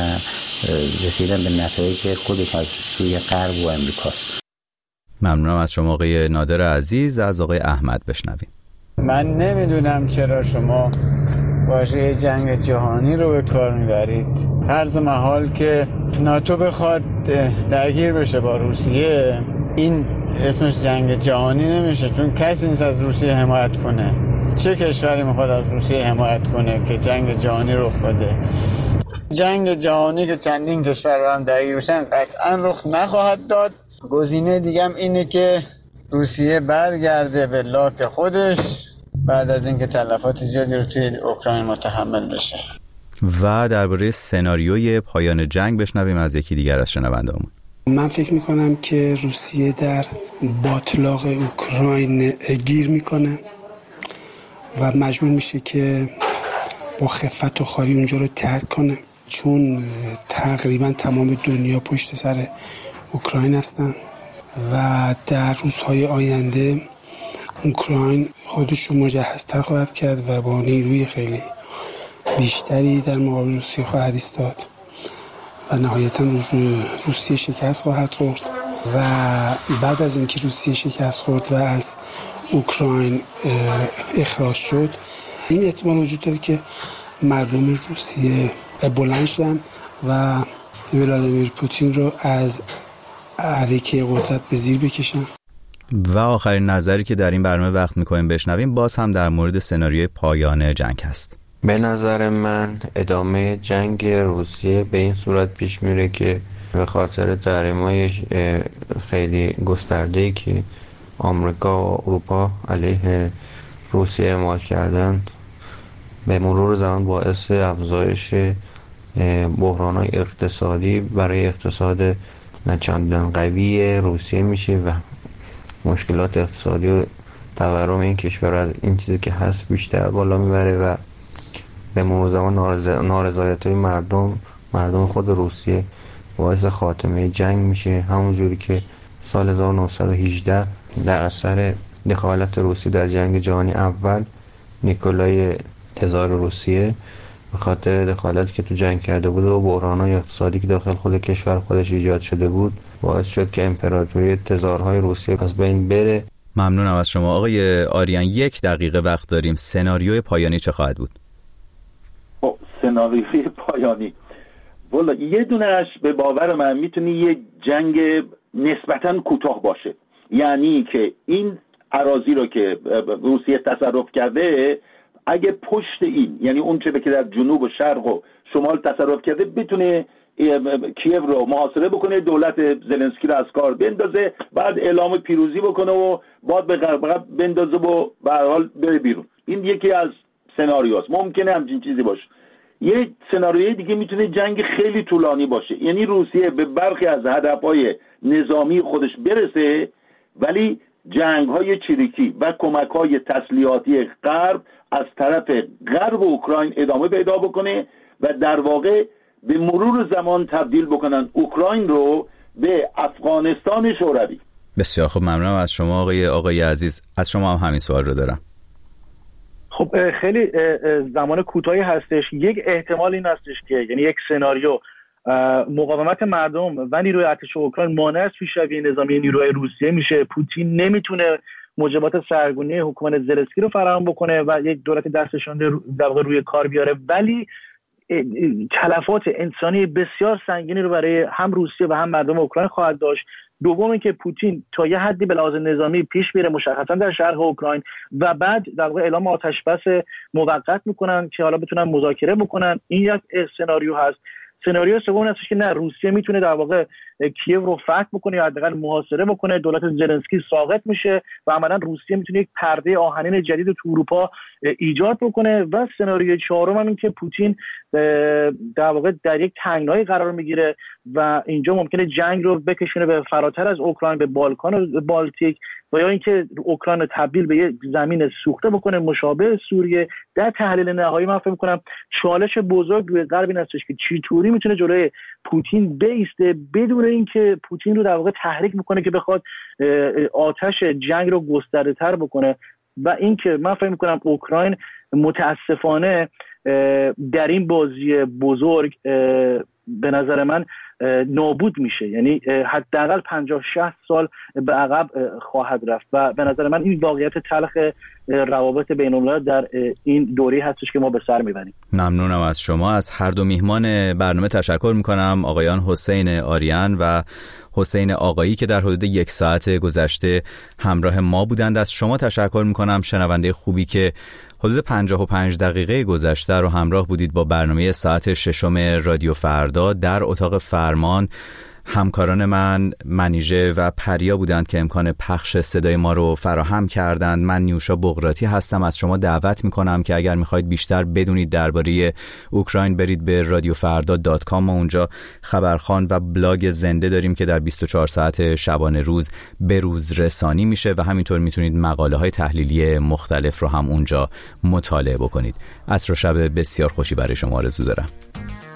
رسیدن به نتایج خودش از سوی غرب و امریکاست.
ممنونم از شما آقای نادر عزیز. از آقای احمد بشنویم.
من نمیدونم چرا شما واژه جنگ جهانی رو به کار میبرید. طرز محال که ناتو بخواد درگیر بشه با روسیه، این اسمش جنگ جهانی نمیشه، چون کسی نیست از روسیه حمایت کنه. چه کشوری میخواد از روسیه حمایت کنه که جنگ جهانی رخ بده؟ جنگ جهانی که چندین کشور هم درگیر بشن قطعا رخ نخواهد داد. گزینه دیگه هم اینه که روسیه برگرده به لاک خودش بعد از اینکه تلفات زیادی رو توی اوکراین متحمل بشه.
و درباره سناریوی پایان جنگ بشنویم از یکی دیگر از شنونده‌مون.
من فکر میکنم که روسیه در باطلاق اوکراین گیر میکنه و مجبور میشه که با خفت و خاری اونجا رو ترک کنه، چون تقریبا تمام دنیا پشت سر اوکراین هستن و در روزهای آینده اوکراین خودش رو مجهزتر خواهد کرد و با نیروی خیلی بیشتری در مقابل روسیه خواهد ایستاد و نهایتا روسیه شکست خواهد خورد و بعد از اینکه روسیه شکست خورد و از اوکراین اخراج شد این احتمال وجود داره که مردم روسیه بلند شدن و ولادیمیر پوتین رو از عریکه قدرت به زیر بکشن.
و آخرین نظری که در این برنامه وقت میکنیم بشنویم باز هم در مورد سناریوی پایان جنگ هست.
به نظر من ادامه جنگ روسیه به این صورت پیش میره که به خاطر تحریم‌های خیلی گسترده‌ای که آمریکا و اروپا علیه روسیه اعمال کردن به مرور زمان باعث افزایش بحران‌های اقتصادی برای اقتصاد نچندان قوی روسیه میشه و مشکلات اقتصادی و تورم این کشور از این چیزی که هست بیشتر بالا میبره و به مرور زمان نارضایت‌های مردم مردم خود روسیه باعث خاتمه جنگ میشه، همونجوری که سال هزار و نهصد و هجده در اثر دخالت روسیه در جنگ جهانی اول نیکولای تزار روسیه به خاطر دخالتی که تو جنگ کرده بود و بحران‌های اقتصادی که داخل خود کشور خودش ایجاد شده بود باعث شد که امپراتوری تزارهای روسیه از بین بره.
ممنونم از شما آقای آریان. یک دقیقه وقت داریم. سناریوی پایانی چه خواهد بود؟
خب سناریوی پایانی والا یه دونهش به باور من میتونه یه جنگ نسبتاً کوتاه باشه، یعنی که این اراضی رو که روسیه تصرف کرده اگه پشت این، یعنی اون چه که در جنوب و شرق و شمال تصرف کرده، بتونه کیف رو محاصره بکنه، دولت زلنسکی رو از کار بندازه، بعد اعلام پیروزی بکنه و بعد به غرب بندازه و به هر حال بره بیرون. این یکی از سناریوست. ممکنه همچین چیزی باشه. یه سناریوی دیگه میتونه جنگ خیلی طولانی باشه، یعنی روسیه به برخی از هدفهای نظامی خودش برسه ولی جنگ‌های چریکی و کمک‌های تسلیحاتی غرب از طرف غرب اوکراین ادامه پیدا بکنه و در واقع به مرور زمان تبدیل بکنن اوکراین رو به افغانستان شوروی.
بسیار خوب، ممنونم از شما آقای آقای عزیز. از شما هم همین سوال رو دارم.
خب خیلی زمان کوتاهی هستش. یک احتمال این هستش که یعنی یک سناریو مقاومت مردم و نیروی ارتش اوکراین مانع از پیشروی نظامی نیروهای روسیه میشه. پوتین نمیتونه موجبات سرگونی حکومت زلنسکی رو فراهم بکنه و یک دولت دستشان در واقع روی کار بیاره، ولی تلفات انسانی بسیار سنگینی رو برای هم روسیه و هم مردم اوکراین خواهد داشت. دومی که پوتین تا یه حدی به لحاظ نظامی پیش میره مشخصا در شرق اوکراین و بعد در واقع اعلام آتش بس موقت میکنن که حالا بتونن مذاکره بکنن. این یک سناریو هست. سناریو سوم هستش که نه، روسیه میتونه در واقع کیف رو فتح بکنه یا حداقل محاصره بکنه، دولت زلنسکی ساقط میشه و عملا روسیه میتونه یک پرده آهنین جدید تو اروپا ایجاد بکنه. و سناریوی چهارم هم این که پوتین در واقع در یک تنگنایی قرار میگیره و اینجا ممکنه جنگ رو بکشونه به فراتر از اوکراین، به بالکان و بالتیک، و یا اینکه اوکراین رو تبدیل به یک زمین سوخته بکنه مشابه سوریه. در تحلیل نهایی من فکر می‌کنم چالش بزرگ روی غرب این هستش که چطوری میتونه جلوی پوتین بایسته بدون اینکه پوتین رو در واقع تحریک بکنه که بخواد آتش جنگ رو گسترده‌تر بکنه. و اینکه من فکر می‌کنم اوکراین متاسفانه در این بازی بزرگ به نظر من نابود میشه، یعنی حداقل پنجاه شصت سال به عقب خواهد رفت و به نظر من این واقعیت تلخ روابط بین الملل در این دوره هستش که ما به سر میبریم.
ممنونم از شما. از هر دو میهمان برنامه تشکر میکنم، آقایان حسین آریان و حسین آقایی که در حدود یک ساعت گذشته همراه ما بودند. از شما تشکر میکنم شنونده خوبی که حدود پنجاه و پنج دقیقه گذشته رو همراه بودید با برنامه ساعت ششم رادیو فردا. در اتاق فرمان همکاران من منیژه و پریا بودند که امکان پخش صدای ما رو فراهم کردند. من نیوشا بغراتی هستم. از شما دعوت میکنم که اگر میخواید بیشتر بدونید درباره اوکراین برید به رادیو فردا دات کام. ما اونجا خبرخوان و بلاگ زنده داریم که در بیست و چهار ساعت شبانه روز به روز رسانی میشه و همینطور میتونید مقاله های تحلیلی مختلف رو هم اونجا مطالعه بکنید. عصر و شب بسیار خوشی برای شما آرزو دارم.